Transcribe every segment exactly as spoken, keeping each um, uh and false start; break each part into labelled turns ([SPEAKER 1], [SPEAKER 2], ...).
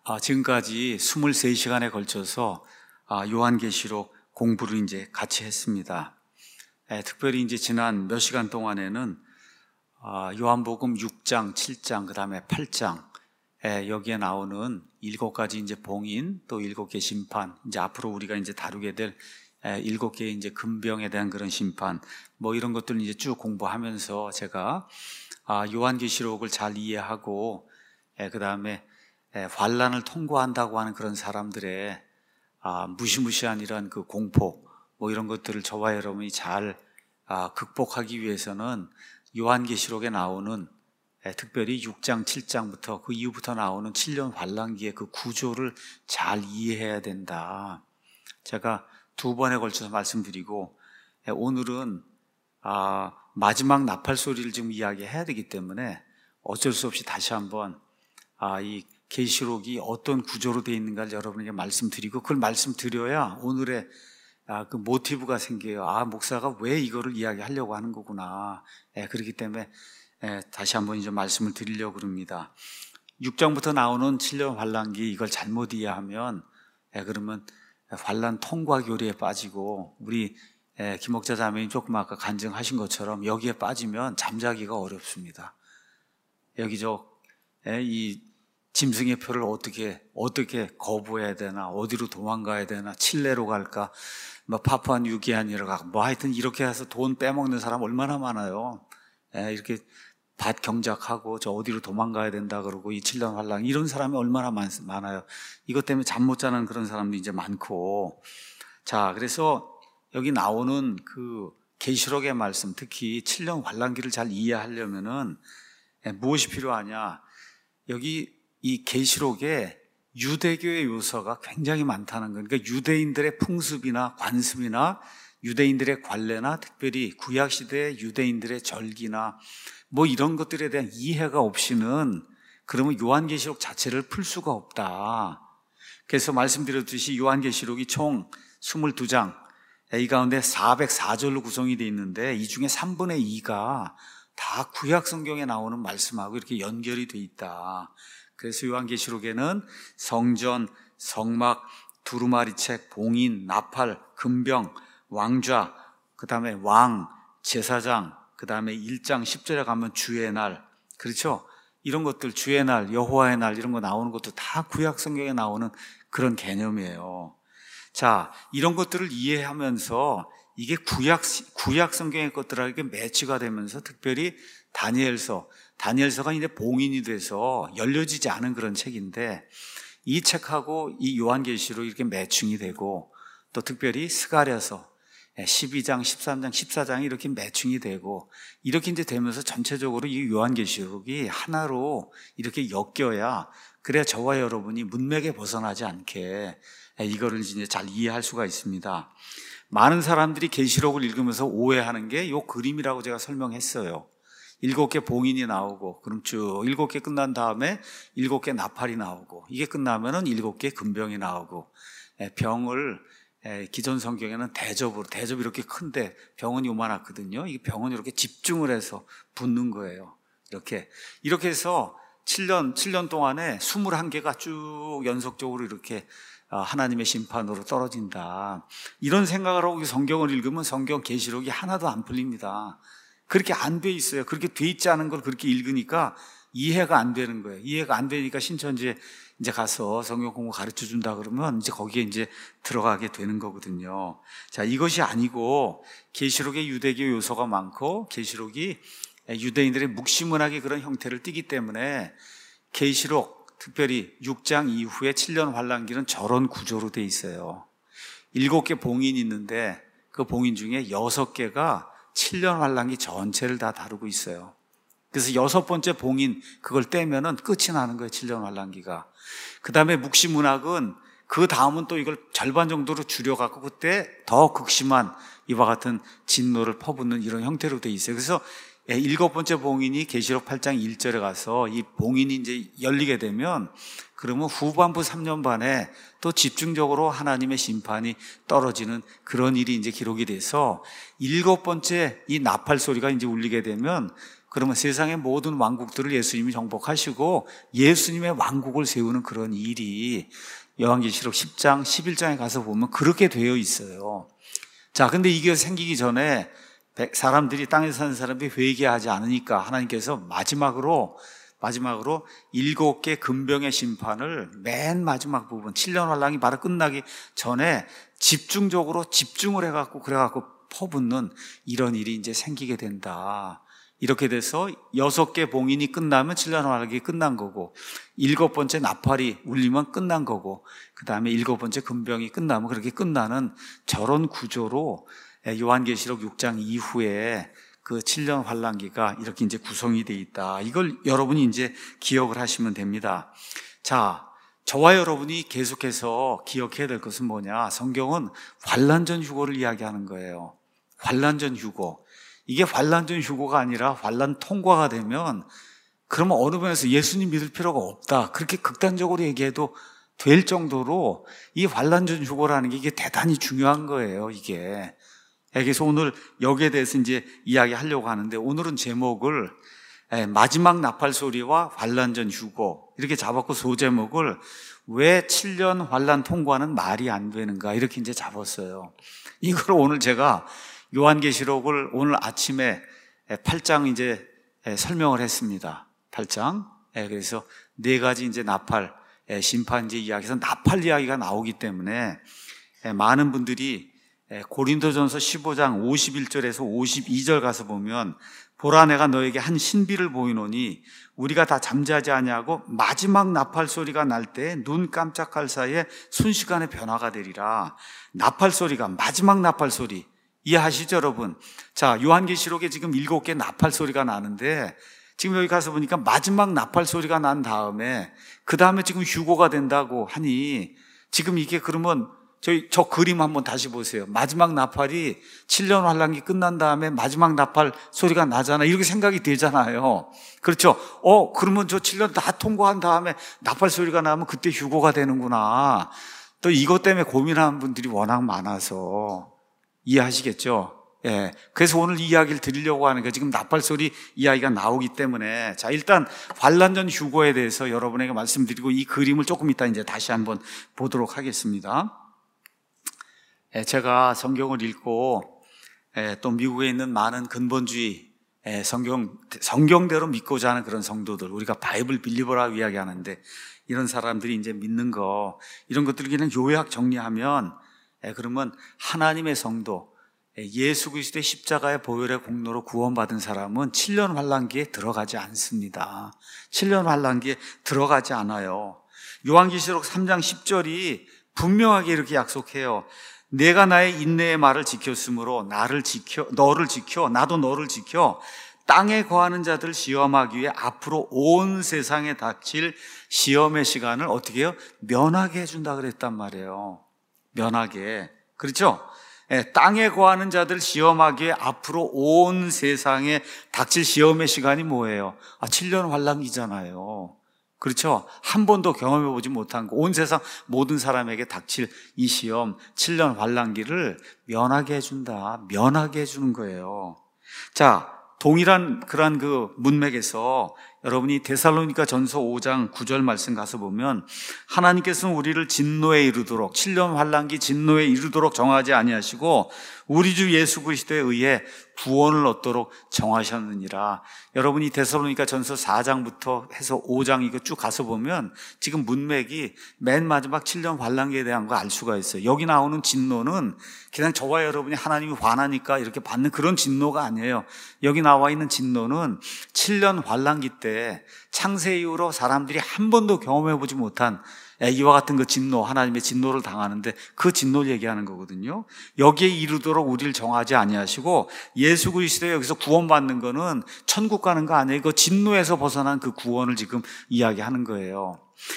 [SPEAKER 1] 아, 지금까지 이십삼 시간에 걸쳐서 아, 요한계시록 공부를 이제 같이 했습니다. 에, 특별히 이제 지난 몇 시간 동안에는 아, 요한복음 육 장, 칠 장, 그 다음에 팔 장, 에, 여기에 나오는 일곱 가지 이제 봉인, 또 일곱 개 심판, 이제 앞으로 우리가 이제 다루게 될 에, 일곱 개의 이제 금병에 대한 그런 심판, 뭐 이런 것들을 이제 쭉 공부하면서 제가 아, 요한계시록을 잘 이해하고, 에, 그 다음에 예, 환란을 통과한다고 하는 그런 사람들의 아, 무시무시한 이런 그 공포, 뭐 이런 것들을 저와 여러분이 잘 아, 극복하기 위해서는 요한계시록에 나오는 예, 특별히 육 장, 칠 장부터 그 이후부터 나오는 칠 년 환란기의 그 구조를 잘 이해해야 된다. 제가 두 번에 걸쳐서 말씀드리고, 예, 오늘은 아, 마지막 나팔 소리를 지금 이야기해야 되기 때문에 어쩔 수 없이 다시 한번 아, 이 계시록이 어떤 구조로 되어 있는가를 여러분에게 말씀드리고, 그걸 말씀드려야 오늘의 아, 그 모티브가 생겨요. 아, 목사가 왜 이거를 이야기하려고 하는 거구나. 예, 그렇기 때문에 예, 다시 한번 이제 말씀을 드리려고 그럽니다. 육 장부터 나오는 칠 년 환란기, 이걸 잘못 이해하면 예, 그러면 환란 통과 교리에 빠지고, 우리 예, 김목자 자매님 조금 아까 간증하신 것처럼 여기에 빠지면 잠자기가 어렵습니다. 여기 저 예, 이 짐승의 표를 어떻게 어떻게 거부해야 되나, 어디로 도망가야 되나, 칠레로 갈까, 뭐 파푸아뉴기니아로 갈까, 뭐 하여튼 이렇게 해서 돈 빼먹는 사람 얼마나 많아요. 예, 이렇게 밭 경작하고 저 어디로 도망가야 된다 그러고 이 칠 년 환란, 이런 사람이 얼마나 많, 많아요. 이것 때문에 잠 못 자는 그런 사람도 이제 많고. 자, 그래서 여기 나오는 그 계시록의 말씀, 특히 칠 년 환란기를 잘 이해하려면은 예, 무엇이 필요하냐? 여기 이 계시록에 유대교의 요소가 굉장히 많다는 거예요. 그러니까 유대인들의 풍습이나 관습이나 유대인들의 관례나 특별히 구약시대의 유대인들의 절기나 뭐 이런 것들에 대한 이해가 없이는 그러면 요한계시록 자체를 풀 수가 없다. 그래서 말씀드렸듯이 요한계시록이 총 이십이 장, 이 가운데 사백사 절로 구성이 되어 있는데 이 중에 삼분의 이가 다 구약 성경에 나오는 말씀하고 이렇게 연결이 되어 있다. 그래서 요한계시록에는 성전, 성막, 두루마리책, 봉인, 나팔, 금병, 왕좌, 그 다음에 왕, 제사장, 그 다음에 일 장 십 절에 가면 주의 날, 그렇죠? 이런 것들, 주의 날, 여호와의 날, 이런 거 나오는 것도 다 구약 성경에 나오는 그런 개념이에요. 자, 이런 것들을 이해하면서 이게 구약, 구약 성경의 것들하고 매치가 되면서 특별히 다니엘서, 다니엘서가 이제 봉인이 돼서 열려지지 않은 그런 책인데, 이 책하고 이 요한계시록 이렇게 매칭이 되고, 또 특별히 스가랴서 십이 장, 십삼 장, 십사 장이 이렇게 매칭이 되고, 이렇게 이제 되면서 전체적으로 이 요한계시록이 하나로 이렇게 엮여야, 그래야 저와 여러분이 문맥에 벗어나지 않게 이거를 이제 잘 이해할 수가 있습니다. 많은 사람들이 계시록을 읽으면서 오해하는 게 이 그림이라고 제가 설명했어요. 일곱 개 봉인이 나오고, 그럼 쭉 일곱 개 끝난 다음에 일곱 개 나팔이 나오고, 이게 끝나면은 일곱 개 금병이 나오고, 병을 기존 성경에는 대접으로, 대접이 이렇게 큰데 병은 요만하거든요. 이 병은 이렇게 집중을 해서 붓는 거예요. 이렇게 이렇게 해서 칠 년 칠 년 동안에 이십일 개가 쭉 연속적으로 이렇게 하나님의 심판으로 떨어진다. 이런 생각을 하고 성경을 읽으면 성경 계시록이 하나도 안 풀립니다. 그렇게 안 돼 있어요. 그렇게 돼 있지 않은 걸 그렇게 읽으니까 이해가 안 되는 거예요. 이해가 안 되니까 신천지에 이제 가서 성경 공부 가르쳐 준다 그러면 이제 거기에 이제 들어가게 되는 거거든요. 자, 이것이 아니고 계시록에 유대교 요소가 많고 계시록이 유대인들의 묵시문학의 그런 형태를 띠기 때문에 계시록 특별히 육 장 이후에 칠 년 환란기는 저런 구조로 돼 있어요. 일곱 개 봉인이 있는데 그 봉인 중에 여섯 개가 칠 년 환란기 전체를 다 다루고 있어요. 그래서 여섯 번째 봉인, 그걸 떼면은 끝이 나는 거예요, 칠 년 환란기가. 그 다음에 묵시문학은 그 다음은 또 이걸 절반 정도로 줄여갖고 그때 더 극심한 이와 같은 진노를 퍼붓는 이런 형태로 돼 있어요. 그래서 일곱 번째 봉인이 계시록 팔 장 일 절에 가서 이 봉인이 이제 열리게 되면 그러면 후반부 삼 년 반에 또 집중적으로 하나님의 심판이 떨어지는 그런 일이 이제 기록이 돼서 일곱 번째 이 나팔 소리가 이제 울리게 되면 그러면 세상의 모든 왕국들을 예수님이 정복하시고 예수님의 왕국을 세우는 그런 일이 요한계시록 십 장, 십일 장에 가서 보면 그렇게 되어 있어요. 자, 근데 이게 생기기 전에 사람들이, 땅에서 사는 사람들이 회개하지 않으니까 하나님께서 마지막으로 마지막으로 일곱 개 금병의 심판을 맨 마지막 부분, 칠 년 환란이 바로 끝나기 전에 집중적으로 집중을 해갖고 그래갖고 퍼붓는 이런 일이 이제 생기게 된다. 이렇게 돼서 여섯 개 봉인이 끝나면 칠 년 환란이 끝난 거고, 일곱 번째 나팔이 울리면 끝난 거고, 그 다음에 일곱 번째 금병이 끝나면 그렇게 끝나는 저런 구조로 요한계시록 육 장 이후에 그 칠 년 환란기가 이렇게 이제 구성이 돼 있다. 이걸 여러분이 이제 기억을 하시면 됩니다. 자, 저와 여러분이 계속해서 기억해야 될 것은 뭐냐? 성경은 환란전 휴거를 이야기하는 거예요. 환란전 휴거. 이게 환란전 휴거가 아니라 환란 통과가 되면 그러면 어느 면에서 예수님 믿을 필요가 없다. 그렇게 극단적으로 얘기해도 될 정도로 이 환란전 휴거라는 게 이게 대단히 중요한 거예요. 이게. 그래서 오늘 여기에 대해서 이제 이야기하려고 하는데, 오늘은 제목을 마지막 나팔 소리와 환란전 휴거 이렇게 잡았고, 소제목을 왜 칠 년 환란 통과는 말이 안 되는가 이렇게 이제 잡았어요. 이걸 오늘 제가 요한계시록을 오늘 아침에 팔 장 이제 설명을 했습니다. 팔 장. 그래서 네 가지 이제 나팔 심판제 이야기에서 나팔 이야기가 나오기 때문에 많은 분들이 고린도전서 십오 장 오십일 절에서 오십이 절 가서 보면, 보라 내가 너에게 한 신비를 보이노니 우리가 다 잠자지 아니하고 마지막 나팔 소리가 날 때 눈 깜짝할 사이에 순식간에 변화가 되리라. 나팔 소리가, 마지막 나팔 소리 이해하시죠 여러분? 자, 요한계시록에 지금 일곱 개 나팔 소리가 나는데, 지금 여기 가서 보니까 마지막 나팔 소리가 난 다음에 그 다음에 지금 휴거가 된다고 하니, 지금 이게 그러면 저희 저 그림 한번 다시 보세요. 마지막 나팔이 칠 년 환란기 끝난 다음에 마지막 나팔 소리가 나잖아. 이렇게 생각이 되잖아요. 그렇죠? 어, 그러면 저 칠 년 다 통과한 다음에 나팔 소리가 나면 그때 휴거가 되는구나. 또 이것 때문에 고민하는 분들이 워낙 많아서 이해하시겠죠? 예. 그래서 오늘 이 이야기를 드리려고 하는 게, 지금 나팔 소리 이야기가 나오기 때문에, 자, 일단 환란전 휴거에 대해서 여러분에게 말씀드리고, 이 그림을 조금 이따 이제 다시 한번 보도록 하겠습니다. 제가 성경을 읽고 또 미국에 있는 많은 근본주의 성경, 성경대로 믿고자 하는 그런 성도들, 우리가 바이블 빌리버라고 이야기하는데, 이런 사람들이 이제 믿는 거, 이런 것들을 그냥 요약 정리하면, 그러면 하나님의 성도, 예수 그리스도의 십자가의 보혈의 공로로 구원받은 사람은 칠 년 환란기에 들어가지 않습니다. 칠 년 환란기에 들어가지 않아요. 요한계시록 삼 장 십 절이 분명하게 이렇게 약속해요. 내가 나의 인내의 말을 지켰으므로 나를 지켜, 너를 지켜, 나도 너를 지켜 땅에 거하는 자들 시험하기 위해 앞으로 온 세상에 닥칠 시험의 시간을 어떻게 해요? 면하게 해준다 그랬단 말이에요. 면하게. 그렇죠? 예, 땅에 거하는 자들 시험하기에 앞으로 온 세상에 닥칠 시험의 시간이 뭐예요? 아, 칠 년 환란기잖아요. 그렇죠? 한 번도 경험해보지 못한 거, 온 세상 모든 사람에게 닥칠 이 시험, 칠 년 환란기를 면하게 해준다. 면하게 해주는 거예요. 자, 동일한 그러한 그 문맥에서 여러분이 데살로니가 전서 오 장 구 절 말씀 가서 보면, 하나님께서는 우리를 진노에 이르도록, 칠 년 환란기 진노에 이르도록 정하지 아니하시고 우리 주 예수 그리스도에 의해 구원을 얻도록 정하셨느니라. 여러분이 데살로니가 전서 사 장부터 해서 오 장 이거 쭉 가서 보면 지금 문맥이 맨 마지막 칠 년 환란기에 대한 거 알 수가 있어요. 여기 나오는 진노는 그냥 저와 여러분이 하나님이 화나니까 이렇게 받는 그런 진노가 아니에요. 여기 나와 있는 진노는 칠 년 환란기 때 창세 이후로 사람들이 한 번도 경험해보지 못한 이와 같은 그 진노, 하나님의 진노를 당하는데 그 진노를 얘기하는 거거든요. 여기에 이르도록 우리를 정하지 아니하시고, 예수 그리스도에 여기서 구원받는 거는 천국 가는 거 아니에요. 그 진노에서 벗어난 그 구원을 지금 이야기하는 거예요.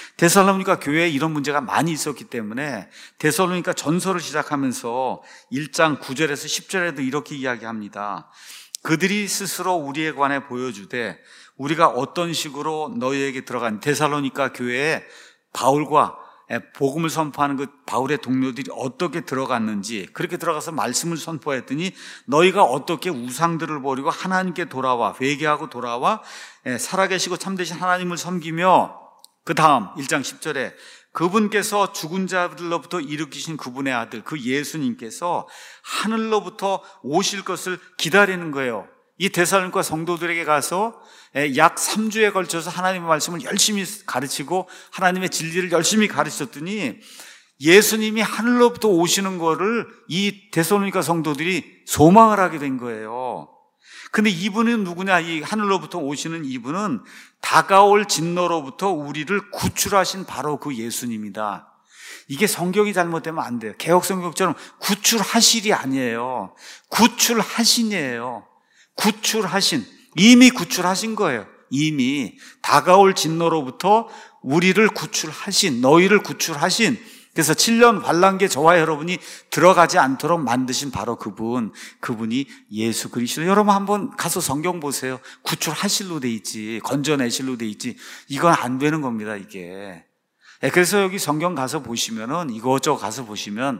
[SPEAKER 1] 데살로니가 교회에 이런 문제가 많이 있었기 때문에 데살로니가 전서를 시작하면서 일 장 구 절에서 십 절에도 이렇게 이야기합니다. 그들이 스스로 우리에 관해 보여주되 우리가 어떤 식으로 너희에게 들어간, 데살로니가 교회에 바울과 복음을 선포하는 그 바울의 동료들이 어떻게 들어갔는지, 그렇게 들어가서 말씀을 선포했더니 너희가 어떻게 우상들을 버리고 하나님께 돌아와 회개하고 돌아와 살아계시고 참되신 하나님을 섬기며, 그 다음 일 장 십 절에 그분께서 죽은 자들로부터 일으키신 그분의 아들 그 예수님께서 하늘로부터 오실 것을 기다리는 거예요. 이 데살로니가 성도들에게 가서 약 삼 주에 걸쳐서 하나님의 말씀을 열심히 가르치고 하나님의 진리를 열심히 가르쳤더니 예수님이 하늘로부터 오시는 거를 이 데살로니가 성도들이 소망을 하게 된 거예요. 근데 이분은 누구냐? 이 하늘로부터 오시는 이분은 다가올 진노로부터 우리를 구출하신 바로 그 예수님이다. 이게 성경이 잘못되면 안 돼요. 개혁성경처럼 구출하실이 아니에요. 구출하신이에요. 구출하신, 이미 구출하신 거예요. 이미 다가올 진노로부터 우리를 구출하신, 너희를 구출하신, 그래서 칠 년 환란기에 저와 여러분이 들어가지 않도록 만드신 바로 그분, 그분이 예수 그리스도. 여러분 한번 가서 성경 보세요. 구출하실로 돼 있지, 건져내실로 돼 있지. 이건 안 되는 겁니다, 이게. 그래서 여기 성경 가서 보시면은, 이것저것 가서 보시면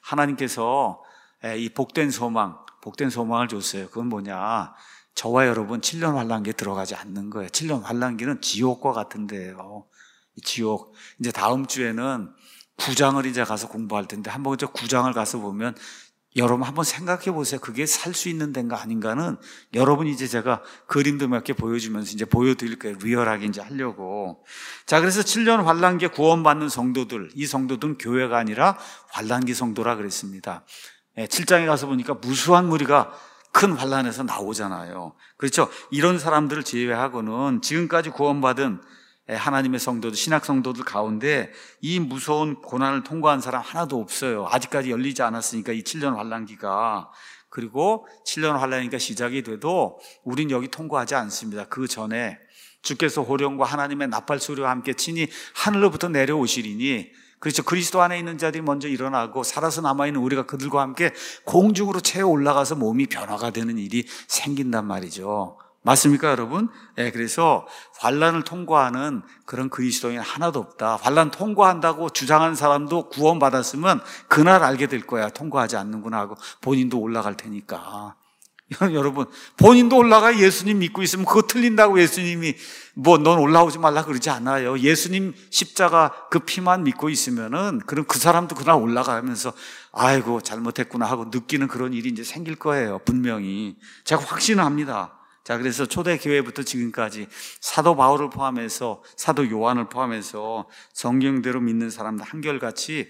[SPEAKER 1] 하나님께서 이 복된 소망, 복된 소망을 줬어요. 그건 뭐냐? 저와 여러분 칠 년 환란기에 들어가지 않는 거예요. 칠 년 환란기는 지옥과 같은 데예요. 지옥. 이제 다음 주에는 구 장을 이제 가서 공부할 텐데, 한번 저 구 장을 가서 보면 여러분 한번 생각해 보세요. 그게 살 수 있는 데인가 아닌가는 여러분 이제 제가 그림도 몇 개 보여주면서 이제 보여드릴 거예요. 리얼하게 이제 하려고. 자, 그래서 칠 년 환란기에 구원받는 성도들, 이 성도들은 교회가 아니라 환란기 성도라 그랬습니다. 칠 장에 가서 보니까 무수한 무리가 큰 환란에서 나오잖아요. 그렇죠? 이런 사람들을 제외하고는 지금까지 구원받은 하나님의 성도들, 신약 성도들 가운데 이 무서운 고난을 통과한 사람 하나도 없어요. 아직까지 열리지 않았으니까 이 칠 년 환란기가. 그리고 칠 년 환란기가 시작이 돼도 우린 여기 통과하지 않습니다. 그 전에 주께서 호령과 하나님의 나팔 소리와 함께 친히 하늘로부터 내려오시리니, 그렇죠. 그리스도 안에 있는 자들이 먼저 일어나고 살아서 남아있는 우리가 그들과 함께 공중으로 채워 올라가서 몸이 변화가 되는 일이 생긴단 말이죠. 맞습니까, 여러분? 네, 그래서 환란을 통과하는 그런 그리스도인 하나도 없다. 환란 통과한다고 주장하는 사람도 구원받았으면 그날 알게 될 거야. 통과하지 않는구나 하고 본인도 올라갈 테니까. 여러분, 본인도 올라가 예수님 믿고 있으면 그거 틀린다고 예수님이 뭐 넌 올라오지 말라 그러지 않아요. 예수님 십자가 그 피만 믿고 있으면은 그럼 그 사람도 그날 올라가면서 아이고 잘못했구나 하고 느끼는 그런 일이 이제 생길 거예요. 분명히. 제가 확신을 합니다. 자, 그래서 초대교회부터 지금까지 사도 바울을 포함해서 사도 요한을 포함해서 성경대로 믿는 사람들 한결같이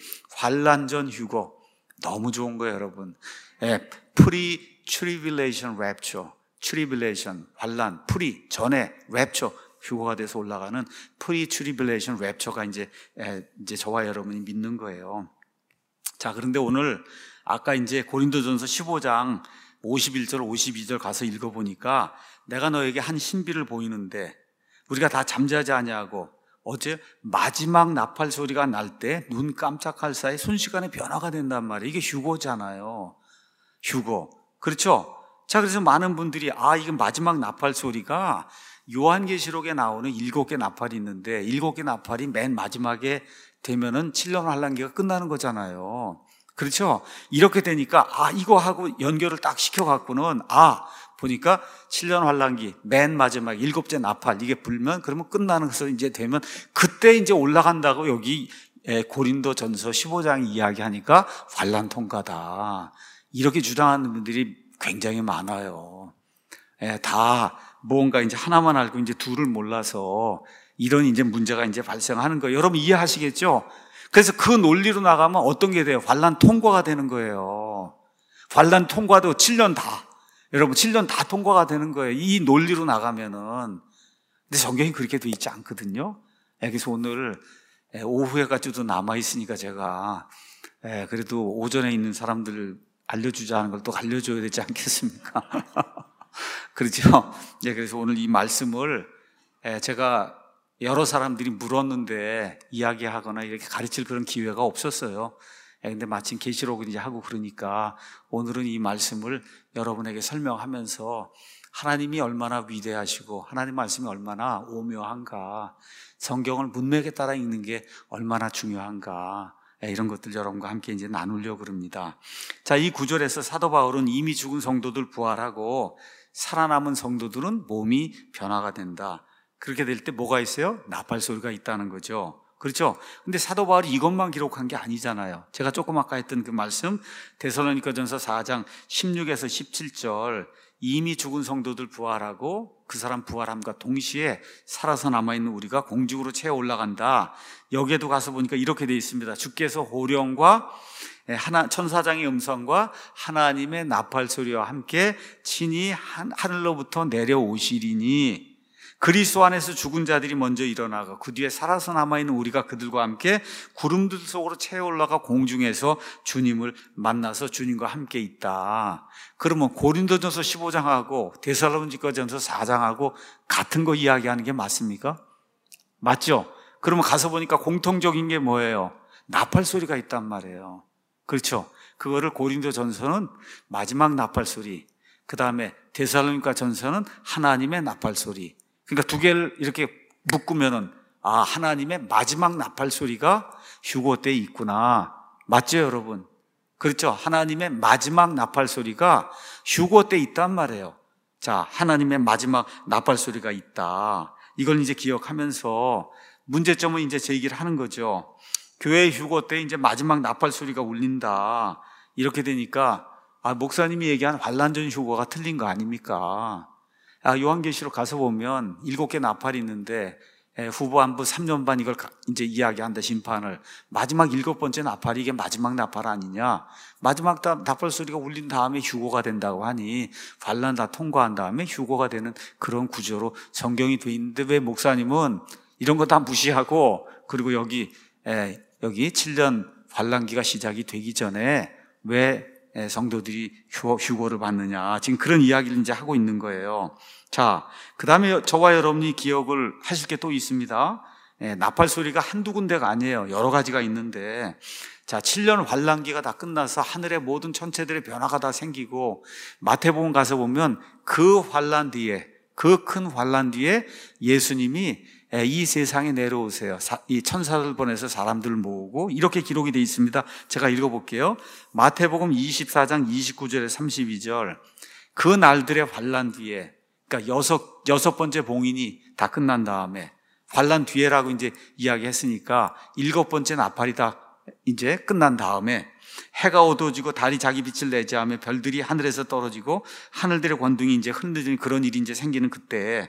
[SPEAKER 1] 환란전 휴거 너무 좋은 거예요, 여러분. 예, 프리 트리빌레이션 랩처, 트리빌레이션 환란, 프리 전에 랩처 휴거가 돼서 올라가는 프리 트리빌레이션 랩처가 이제 예, 이제 저와 여러분이 믿는 거예요. 자, 그런데 오늘 아까 이제 고린도전서 십오 장 오십일 절 오십이 절 가서 읽어보니까 내가 너에게 한 신비를 보이는데 우리가 다 잠자지 아니하고 어제 마지막 나팔 소리가 날 때 눈 깜짝할 사이 순식간에 변화가 된단 말이에요. 이게 휴거잖아요. 휴거. 그렇죠? 자, 그래서 많은 분들이 아, 이건 마지막 나팔 소리가 요한계시록에 나오는 일곱 개 나팔이 있는데 일곱 개 나팔이 맨 마지막에 되면은 칠 년 환란기가 끝나는 거잖아요. 그렇죠? 이렇게 되니까 아, 이거 하고 연결을 딱 시켜갖고는 아, 보니까 칠 년 환란기 맨 마지막 일곱째 나팔 이게 불면 그러면 끝나는 것을 이제 되면 그때 이제 올라간다고 여기 고린도전서 십오 장 이야기하니까 환란 통과다. 이렇게 주장하는 분들이 굉장히 많아요. 다 뭔가 이제 하나만 알고 이제 둘을 몰라서 이런 이제 문제가 이제 발생하는 거예요. 여러분 이해하시겠죠? 그래서 그 논리로 나가면 어떤 게 돼요? 환란 통과가 되는 거예요. 환란 통과도 칠 년 다. 여러분 칠 년 다 통과가 되는 거예요. 이 논리로 나가면은. 근데 성경이 그렇게 돼 있지 않거든요. 그래서 오늘 오후에까지도 남아있으니까 제가 그래도 오전에 있는 사람들 알려주자 하는 걸 또 알려줘야 되지 않겠습니까? 그렇죠? 그래서 오늘 이 말씀을 제가 여러 사람들이 물었는데 이야기하거나 이렇게 가르칠 그런 기회가 없었어요. 근데 마침 계시록을 이제 하고 그러니까 오늘은 이 말씀을 여러분에게 설명하면서 하나님이 얼마나 위대하시고 하나님 말씀이 얼마나 오묘한가, 성경을 문맥에 따라 읽는 게 얼마나 중요한가, 이런 것들 여러분과 함께 이제 나누려고 그럽니다. 자, 이 구절에서 사도 바울은 이미 죽은 성도들 부활하고 살아남은 성도들은 몸이 변화가 된다. 그렇게 될 때 뭐가 있어요? 나팔 소리가 있다는 거죠. 그렇죠? 근데 사도 바울이 이것만 기록한 게 아니잖아요. 제가 조금 아까 했던 그 말씀, 데살로니가전서 사 장 십육에서 십칠 절, 이미 죽은 성도들 부활하고 그 사람 부활함과 동시에 살아서 남아있는 우리가 공중으로 채워 올라간다. 여기에도 가서 보니까 이렇게 되어 있습니다. 주께서 호령과 하나, 천사장의 음성과 하나님의 나팔 소리와 함께 친히 하늘로부터 내려오시리니 그리스도 안에서 죽은 자들이 먼저 일어나고 그 뒤에 살아서 남아있는 우리가 그들과 함께 구름들 속으로 채워 올라가 공중에서 주님을 만나서 주님과 함께 있다. 그러면 고린도전서 십오 장하고 데살로니가전서 사 장하고 같은 거 이야기하는 게 맞습니까? 맞죠? 그러면 가서 보니까 공통적인 게 뭐예요? 나팔 소리가 있단 말이에요. 그렇죠? 그거를 고린도전서는 마지막 나팔 소리, 그 다음에 데살로니가전서는 하나님의 나팔 소리. 그러니까 두 개를 이렇게 묶으면은, 아, 하나님의 마지막 나팔 소리가 휴거 때에 있구나. 맞죠, 여러분? 그렇죠? 하나님의 마지막 나팔 소리가 휴거 때에 있단 말이에요. 자, 하나님의 마지막 나팔 소리가 있다. 이걸 이제 기억하면서 문제점은 이제 제기를 하는 거죠. 교회 휴거 때 이제 마지막 나팔 소리가 울린다. 이렇게 되니까, 아, 목사님이 얘기한 환란전 휴거가 틀린 거 아닙니까? 아, 요한계시록 가서 보면 일곱 개 나팔이 있는데 후반부 삼 년 반 이걸 이제 이야기한다, 심판을. 마지막 일곱 번째 나팔이 이게 마지막 나팔 아니냐? 마지막 나팔 소리가 울린 다음에 휴거가 된다고 하니 환란 다 통과한 다음에 휴거가 되는 그런 구조로 성경이 돼 있는데 왜 목사님은 이런 거 다 무시하고, 그리고 여기 에, 여기 칠 년 환란기가 시작이 되기 전에 왜 성도들이 휴거, 휴거를 받느냐, 지금 그런 이야기를 이제 하고 있는 거예요. 자, 그 다음에 저와 여러분이 기억을 하실 게 또 있습니다. 예, 나팔 소리가 한두 군데가 아니에요. 여러 가지가 있는데, 자, 칠 년 환란기가 다 끝나서 하늘의 모든 천체들의 변화가 다 생기고, 마태복음 가서 보면 그 환란 뒤에, 그 큰 환란 뒤에 예수님이 이 세상에 내려오세요. 이 천사들 보내서 사람들을 모으고, 이렇게 기록이 되어 있습니다. 제가 읽어볼게요. 마태복음 이십사 장 이십구 절에 삼십이 절, 그 날들의 환란 뒤에, 그러니까 여섯, 여섯 번째 봉인이 다 끝난 다음에, 환란 뒤에라고 이제 이야기했으니까 일곱 번째 나팔이 다 이제 끝난 다음에 해가 어두워지고 달이 자기 빛을 내지 하며 별들이 하늘에서 떨어지고 하늘들의 권둥이 이제 흔들리는 그런 일이 이제 생기는 그때,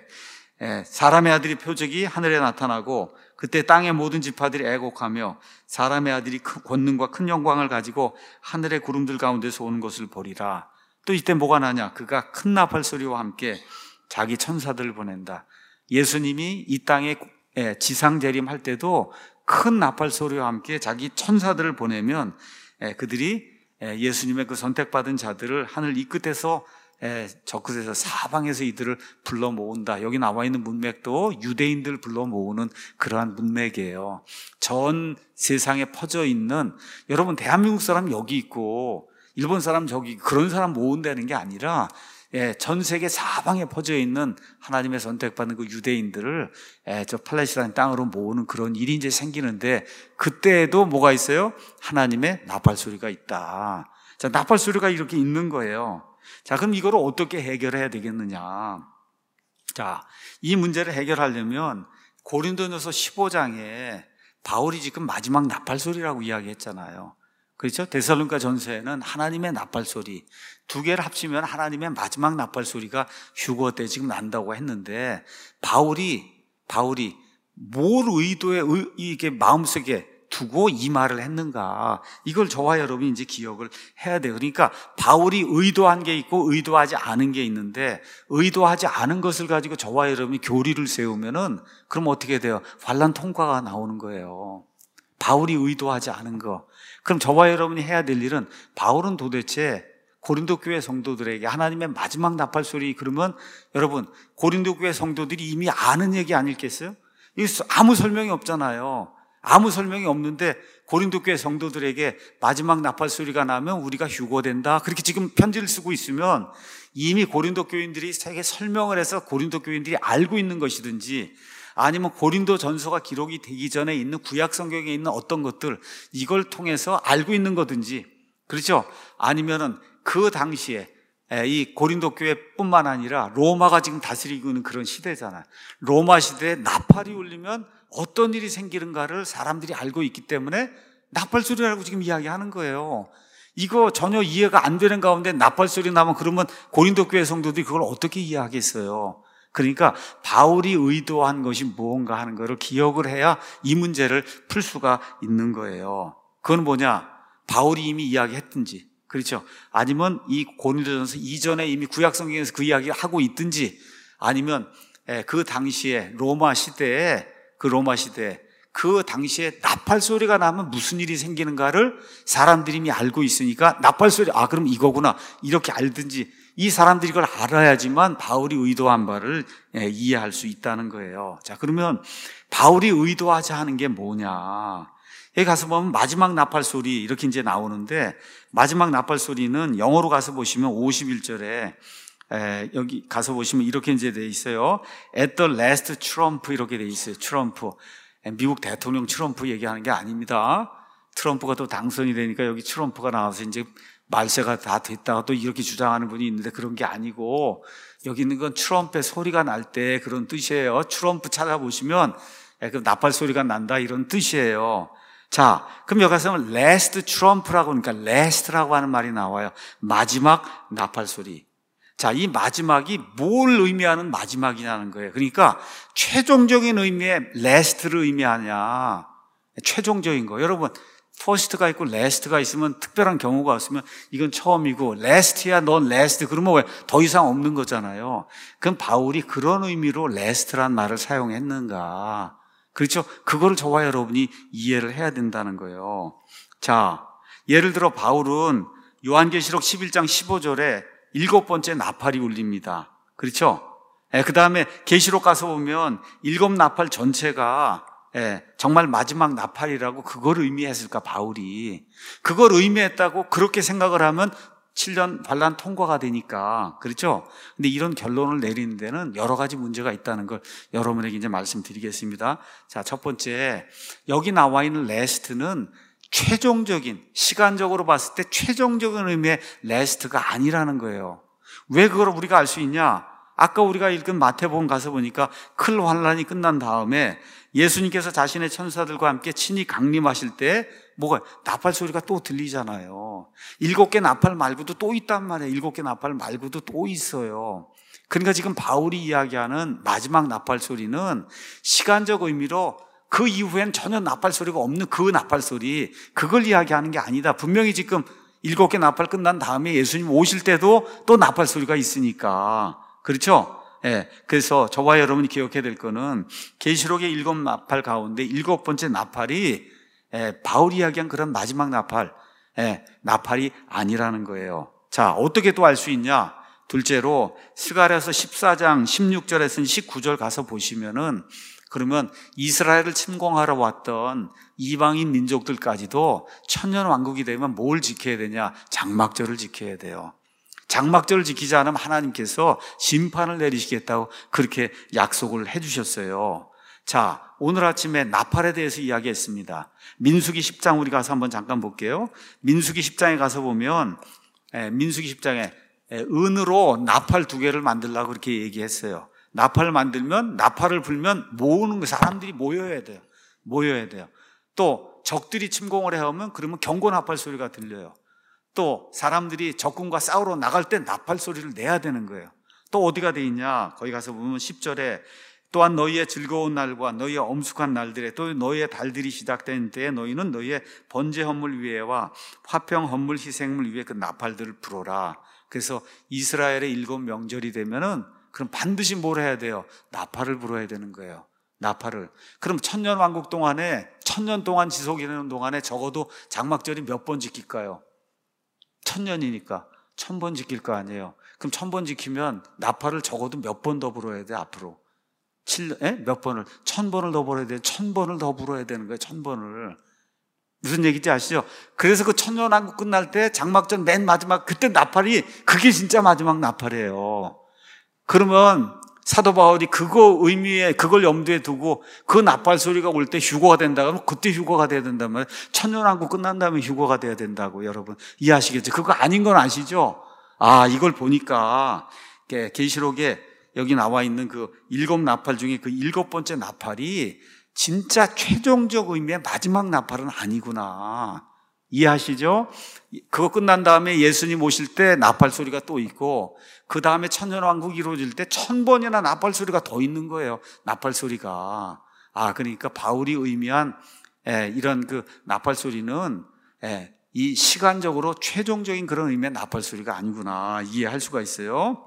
[SPEAKER 1] 사람의 아들이 표적이 하늘에 나타나고 그때 땅의 모든 지파들이 애곡하며 사람의 아들이 큰 권능과 큰 영광을 가지고 하늘의 구름들 가운데서 오는 것을 보리라. 또 이때 뭐가 나냐? 그가 큰 나팔 소리와 함께 자기 천사들을 보낸다. 예수님이 이 땅에 지상 재림할 때도 큰 나팔 소리와 함께 자기 천사들을 보내면 그들이 예수님의 그 선택받은 자들을 하늘 이 끝에서 저 끝에서 사방에서 이들을 불러 모은다. 여기 나와 있는 문맥도 유대인들 불러 모으는 그러한 문맥이에요. 전 세상에 퍼져 있는, 여러분 대한민국 사람 여기 있고 일본 사람 저기, 그런 사람 모은다는 게 아니라 전 세계 사방에 퍼져 있는 하나님의 선택받은 그 유대인들을 저 팔레스타인 땅으로 모으는 그런 일이 이제 생기는데, 그때에도 뭐가 있어요? 하나님의 나팔 소리가 있다. 자, 나팔 소리가 이렇게 있는 거예요. 자, 그럼 이거를 어떻게 해결해야 되겠느냐? 자, 이 문제를 해결하려면 고린도전서 십오 장에 바울이 지금 마지막 나팔 소리라고 이야기했잖아요. 그렇죠? 데살로니가 전서에는 하나님의 나팔 소리, 두 개를 합치면 하나님의 마지막 나팔 소리가 휴거 때 지금 난다고 했는데, 바울이 바울이 뭘 의도에 이게 마음속에 두고 이 말을 했는가, 이걸 저와 여러분이 이제 기억을 해야 돼요. 그러니까 바울이 의도한 게 있고 의도하지 않은 게 있는데, 의도하지 않은 것을 가지고 저와 여러분이 교리를 세우면은 그럼 어떻게 돼요? 환란 통과가 나오는 거예요. 바울이 의도하지 않은 거. 그럼 저와 여러분이 해야 될 일은, 바울은 도대체 고린도 교회 성도들에게 하나님의 마지막 나팔 소리, 그러면 여러분 고린도 교회 성도들이 이미 아는 얘기 아닐겠어요? 이거 아무 설명이 없잖아요. 아무 설명이 없는데 고린도 교회 성도들에게 마지막 나팔 소리가 나면 우리가 휴거된다, 그렇게 지금 편지를 쓰고 있으면 이미 고린도 교인들이 세계 설명을 해서 고린도 교인들이 알고 있는 것이든지, 아니면 고린도 전서가 기록이 되기 전에 있는 구약 성경에 있는 어떤 것들, 이걸 통해서 알고 있는 거든지, 그렇죠? 아니면은 그 당시에 이 고린도 교회뿐만 아니라 로마가 지금 다스리고 있는 그런 시대잖아요. 로마 시대에 나팔이 울리면 어떤 일이 생기는가를 사람들이 알고 있기 때문에 나팔 소리라고 지금 이야기하는 거예요. 이거 전혀 이해가 안 되는 가운데 나팔 소리 나면 그러면 고린도 교회 성도들이 그걸 어떻게 이해하겠어요? 그러니까 바울이 의도한 것이 무언가 하는 것을 기억을 해야 이 문제를 풀 수가 있는 거예요. 그건 뭐냐? 바울이 이미 이야기했든지, 그렇죠? 아니면 이 고린도전서 이전에 이미 구약 성경에서 그 이야기를 하고 있든지, 아니면 그 당시에 로마 시대에 그 로마 시대에 그 당시에 나팔 소리가 나면 무슨 일이 생기는가를 사람들이 이미 알고 있으니까 나팔 소리, 아 그럼 이거구나, 이렇게 알든지, 이 사람들이 이걸 알아야지만 바울이 의도한 바를 이해할 수 있다는 거예요. 자, 그러면 바울이 의도하자 하는 게 뭐냐? 여기 가서 보면 마지막 나팔 소리 이렇게 이제 나오는데, 마지막 나팔 소리는 영어로 가서 보시면 오십일 절에 에, 여기 가서 보시면 이렇게 이제 돼 있어요. At the last trump 이렇게 돼 있어요. 트럼프. 미국 대통령 트럼프 얘기하는 게 아닙니다. 트럼프가 또 당선이 되니까 여기 트럼프가 나와서 이제 말세가 다 됐다가 또 이렇게 주장하는 분이 있는데, 그런 게 아니고 여기 있는 건 트럼프의 소리가 날 때 그런 뜻이에요. 트럼프 찾아보시면 그 나팔 소리가 난다 이런 뜻이에요. 자, 그럼 여기 가서 last trump라고, 그러니까 last라고 하는 말이 나와요. 마지막 나팔 소리. 자, 이 마지막이 뭘 의미하는 마지막이냐는 거예요. 그러니까 최종적인 의미의 last를 의미하냐, 최종적인 거. 여러분, first가 있고 last가 있으면 특별한 경우가 없으면 이건 처음이고, last야 넌 last 그러면 왜 더 이상 없는 거잖아요. 그럼 바울이 그런 의미로 last란 말을 사용했는가? 그렇죠? 그거를 저와 여러분이 이해를 해야 된다는 거예요. 자, 예를 들어 바울은 요한계시록 십일 장 십오 절에 일곱 번째 나팔이 울립니다. 그렇죠? 예, 그 다음에 계시록 가서 보면 일곱 나팔 전체가 예, 정말 마지막 나팔이라고 그걸 의미했을까, 바울이. 그걸 의미했다고 그렇게 생각을 하면 칠 년 반란 통과가 되니까, 그렇죠? 근데 이런 결론을 내리는 데는 여러 가지 문제가 있다는 걸 여러분에게 이제 말씀드리겠습니다. 자, 첫 번째, 여기 나와 있는 last는 최종적인, 시간적으로 봤을 때 최종적인 의미의 last가 아니라는 거예요. 왜 그걸 우리가 알 수 있냐? 아까 우리가 읽은 마태복음 가서 보니까 큰 환란이 끝난 다음에 예수님께서 자신의 천사들과 함께 친히 강림하실 때 뭐가, 나팔 소리가 또 들리잖아요. 일곱 개 나팔 말고도 또 있단 말이에요. 일곱 개 나팔 말고도 또 있어요. 그러니까 지금 바울이 이야기하는 마지막 나팔 소리는 시간적 의미로 그 이후엔 전혀 나팔 소리가 없는 그 나팔 소리, 그걸 이야기하는 게 아니다. 분명히 지금 일곱 개 나팔 끝난 다음에 예수님 오실 때도 또 나팔 소리가 있으니까, 그렇죠? 예, 그래서 저와 여러분이 기억해야 될 거는 계시록의 일곱 나팔 가운데 일곱 번째 나팔이 예, 바울이 이야기한 그런 마지막 나팔, 예, 나팔이 아니라는 거예요. 자, 어떻게 또 알 수 있냐? 둘째로 스가랴서 십사 장 십육 절에서 십구 절 가서 보시면은, 그러면 이스라엘을 침공하러 왔던 이방인 민족들까지도 천년 왕국이 되면 뭘 지켜야 되냐? 장막절을 지켜야 돼요. 장막절을 지키지 않으면 하나님께서 심판을 내리시겠다고 그렇게 약속을 해주셨어요. 자, 오늘 아침에 나팔에 대해서 이야기했습니다. 민수기 십 장 우리 가서 한번 잠깐 볼게요. 민수기 십 장에 가서 보면 예, 민수기 십 장에 예, 은으로 나팔 두 개를 만들라고 그렇게 얘기했어요. 나팔을 만들면, 나팔을 불면 모으는 거, 사람들이 모여야 돼요. 모여야 돼요. 또 적들이 침공을 해오면 그러면 경고 나팔 소리가 들려요. 또 사람들이 적군과 싸우러 나갈 때 나팔 소리를 내야 되는 거예요. 또 어디가 돼 있냐? 거기 가서 보면 십 절에 또한 너희의 즐거운 날과 너희의 엄숙한 날들에 또 너희의 달들이 시작된 때에 너희는 너희의 번제 헌물 위에와 화평 헌물 희생물 위에 그 나팔들을 불어라. 그래서 이스라엘의 일곱 명절이 되면은 그럼 반드시 뭘 해야 돼요? 나팔을 불어야 되는 거예요. 나팔을. 그럼 천년 왕국 동안에, 천년 동안 지속되는 동안에 적어도 장막절이 몇 번 지킬까요? 천년이니까 천 번 지킬 거 아니에요. 그럼 천 번 지키면 나팔을 적어도 몇 번 더 불어야 돼, 앞으로? 칠, 에? 몇 번을? 천 번을 더 불어야 돼. 천 번을 더 불어야 되는 거예요, 천 번을. 무슨 얘기인지 아시죠? 그래서 그 천년왕국 끝날 때 장막전 맨 마지막 그때 나팔이 그게 진짜 마지막 나팔이에요. 그러면 사도 바울이 그거 의미에 그걸 염두에 두고 그 나팔 소리가 올 때 휴거가 된다 그러면 그때 휴거가 돼야 된다면 천년왕국 끝난 다음에 휴거가 돼야 된다고 여러분 이해하시겠죠? 그거 아닌 건 아시죠? 아, 이걸 보니까 계시록에 여기 나와 있는 그 일곱 나팔 중에 그 일곱 번째 나팔이 진짜 최종적 의미의 마지막 나팔은 아니구나. 이해하시죠? 그거 끝난 다음에 예수님 오실 때 나팔 소리가 또 있고 그 다음에 천년왕국이 이루어질 때 천 번이나 나팔 소리가 더 있는 거예요. 나팔 소리가. 아, 그러니까 바울이 의미한 예, 이런 그 나팔 소리는 예, 이 시간적으로 최종적인 그런 의미의 나팔 소리가 아니구나 이해할 수가 있어요.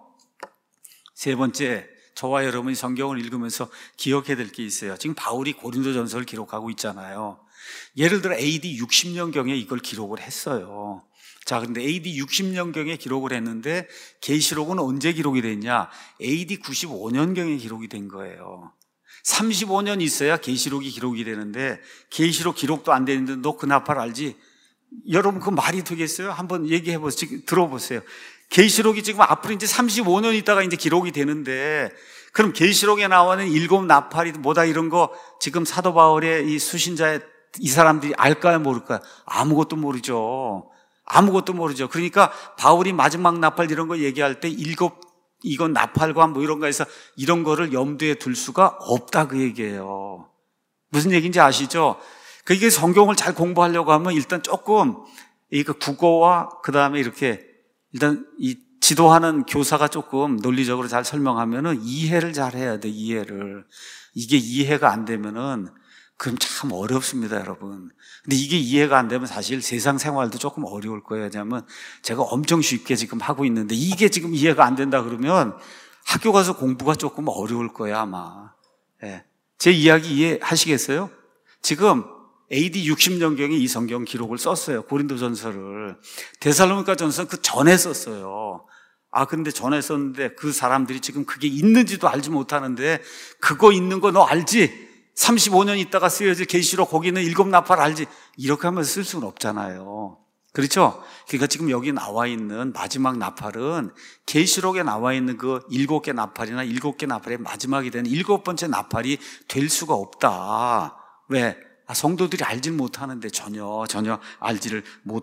[SPEAKER 1] 세 번째, 저와 여러분이 성경을 읽으면서 기억해야 될 게 있어요. 지금 바울이 고린도전서를 기록하고 있잖아요. 예를 들어 에이디 육십 년경에 이걸 기록을 했어요. 자, 근데 에이디 육십 년경에 기록을 했는데 계시록은 언제 기록이 됐냐? 에이디 구십오 년경에 기록이 된 거예요. 삼십오 년 있어야 계시록이 기록이 되는데 계시록 기록도 안 되는데 너 그 나팔 알지? 여러분 그 말이 되겠어요? 한번 얘기해 보세요. 들어보세요. 계시록이 지금 앞으로 이제 삼십오 년 있다가 이제 기록이 되는데 그럼 계시록에 나오는 일곱 나팔이 뭐다 이런 거 지금 사도 바울의 이 수신자의 이 사람들이 알까요, 모를까요? 아무것도 모르죠. 아무것도 모르죠. 그러니까 바울이 마지막 나팔 이런 거 얘기할 때 일곱 이건 나팔과 뭐 이런 거에서 이런 거를 염두에 둘 수가 없다 그 얘기예요. 무슨 얘기인지 아시죠? 그게 성경을 잘 공부하려고 하면 일단 조금 이 국어와 그 다음에 이렇게 일단 이 지도하는 교사가 조금 논리적으로 잘 설명하면은 이해를 잘 해야 돼, 이해를. 이게 이해가 안 되면은 그럼 참 어렵습니다, 여러분. 근데 이게 이해가 안 되면 사실 세상 생활도 조금 어려울 거예요. 왜냐하면 제가 엄청 쉽게 지금 하고 있는데 이게 지금 이해가 안 된다 그러면 학교 가서 공부가 조금 어려울 거예요, 아마. 네. 제 이야기 이해하시겠어요? 지금 에이디 육십 년경에 이 성경 기록을 썼어요. 고린도전서를. 데살로니가 전서는 그 전에 썼어요. 아, 근데 전에 썼는데 그 사람들이 지금 그게 있는지도 알지 못하는데 그거 있는 거 너 알지? 삼십오 년 있다가 쓰여질 계시록 거기는 일곱 나팔 알지? 이렇게 하면서 쓸 수는 없잖아요. 그렇죠? 그러니까 지금 여기 나와 있는 마지막 나팔은 계시록에 나와 있는 그 일곱 개 나팔이나 일곱 개 나팔의 마지막이 되는 일곱 번째 나팔이 될 수가 없다. 왜? 아, 성도들이 알질 못하는데 전혀 전혀 알지를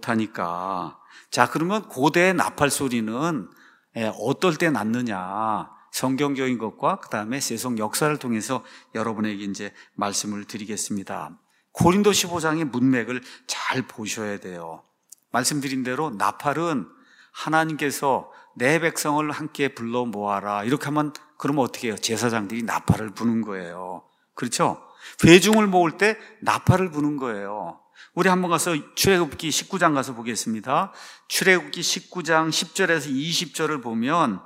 [SPEAKER 1] 못하니까. 자, 그러면 고대의 나팔 소리는 어떨 때 났느냐? 성경적인 것과 그 다음에 세속 역사를 통해서 여러분에게 이제 말씀을 드리겠습니다. 고린도 십오 장의 문맥을 잘 보셔야 돼요. 말씀드린 대로 나팔은 하나님께서 내 백성을 함께 불러 모아라 이렇게 하면 그러면 어떻게 해요? 제사장들이 나팔을 부는 거예요. 그렇죠? 회중을 모을 때 나팔을 부는 거예요. 우리 한번 가서 출애굽기 십구 장 가서 보겠습니다. 출애굽기 십구 장 십 절에서 이십 절을 보면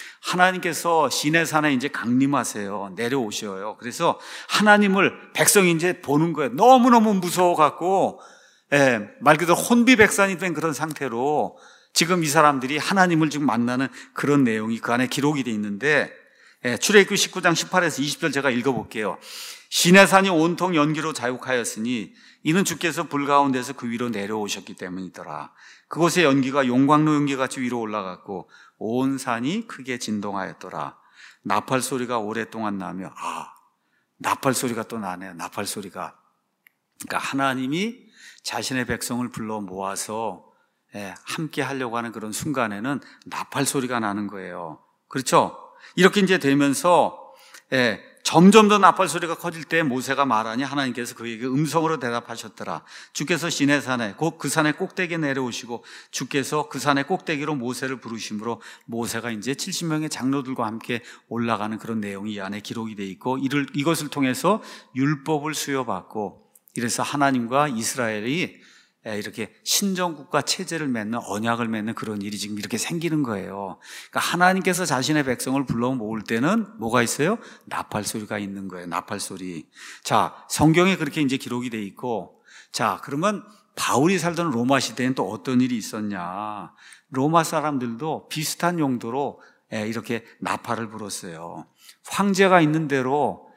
[SPEAKER 1] 하나님께서 시내산에 이제 강림하세요. 내려오셔요. 그래서 하나님을 백성이 이제 보는 거예요. 너무너무 무서워갖고, 예, 말 그대로 혼비백산이 된 그런 상태로 지금 이 사람들이 하나님을 지금 만나는 그런 내용이 그 안에 기록이 되어 있는데, 예, 출애굽기 십구 장 십팔에서 이십 절 제가 읽어볼게요. 시내산이 온통 연기로 자욱하였으니 이는 주께서 불 가운데서 그 위로 내려오셨기 때문이더라. 그곳에 연기가 용광로 연기같이 위로 올라갔고 온 산이 크게 진동하였더라. 나팔 소리가 오랫동안 나며 아, 나팔 소리가 또 나네요. 나팔 소리가. 그러니까 하나님이 자신의 백성을 불러 모아서 함께 하려고 하는 그런 순간에는 나팔 소리가 나는 거예요. 그렇죠? 이렇게 이제 되면서 예, 점점 더 나팔 소리가 커질 때 모세가 말하니 하나님께서 그에게 음성으로 대답하셨더라. 주께서 시내산에 곧 그 산의 꼭대기에 내려오시고 주께서 그 산의 꼭대기로 모세를 부르심으로 모세가 이제 칠십 명의 장로들과 함께 올라가는 그런 내용이 이 안에 기록이 되어 있고 이를, 이것을 통해서 율법을 수여받고 이래서 하나님과 이스라엘이 이렇게 신정국가 체제를 맺는 언약을 맺는 그런 일이 지금 이렇게 생기는 거예요. 그러니까 하나님께서 자신의 백성을 불러 모을 때는 뭐가 있어요? 나팔 소리가 있는 거예요. 나팔 소리. 자, 성경에 그렇게 이제 기록이 돼 있고, 자, 그러면 바울이 살던 로마 시대엔 또 어떤 일이 있었냐? 로마 사람들도 비슷한 용도로 이렇게 나팔을 불었어요. 황제가 있는 대로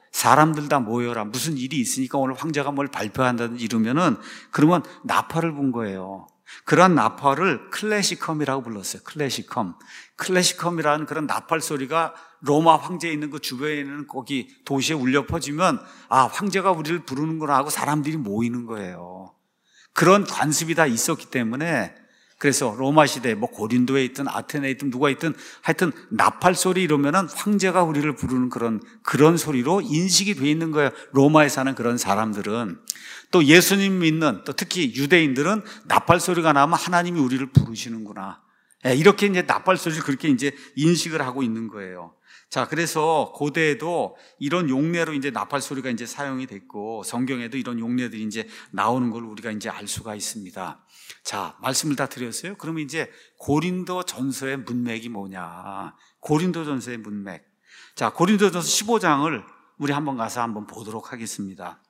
[SPEAKER 1] 사람들 다 모여라. 무슨 일이 있으니까 오늘 황제가 뭘 발표한다든지 이러면은 그러면 나팔을 분 거예요. 그런 나팔을 클래시컴이라고 불렀어요. 클래시컴. 클래시컴이라는 그런 나팔 소리가 로마 황제에 있는 그 주변에 있는 거기 도시에 울려 퍼지면 아, 황제가 우리를 부르는구나 하고 사람들이 모이는 거예요. 그런 관습이 다 있었기 때문에 그래서 로마 시대 뭐 고린도에 있든 아테네에 있든 누가 있든 하여튼 나팔 소리 이러면은 황제가 우리를 부르는 그런 그런 소리로 인식이 돼 있는 거예요. 로마에 사는 그런 사람들은. 또 예수님 믿는 또 특히 유대인들은 나팔 소리가 나면 하나님이 우리를 부르시는구나. 이렇게 이제 나팔 소리를 그렇게 이제 인식을 하고 있는 거예요. 자, 그래서 고대에도 이런 용례로 이제 나팔 소리가 이제 사용이 됐고 성경에도 이런 용례들이 이제 나오는 걸 우리가 이제 알 수가 있습니다. 자, 말씀을 다 드렸어요. 그러면 이제 고린도 전서의 문맥이 뭐냐? 고린도 전서의 문맥. 자, 고린도 전서 십오 장을 우리 한번 가서 한번 보도록 하겠습니다.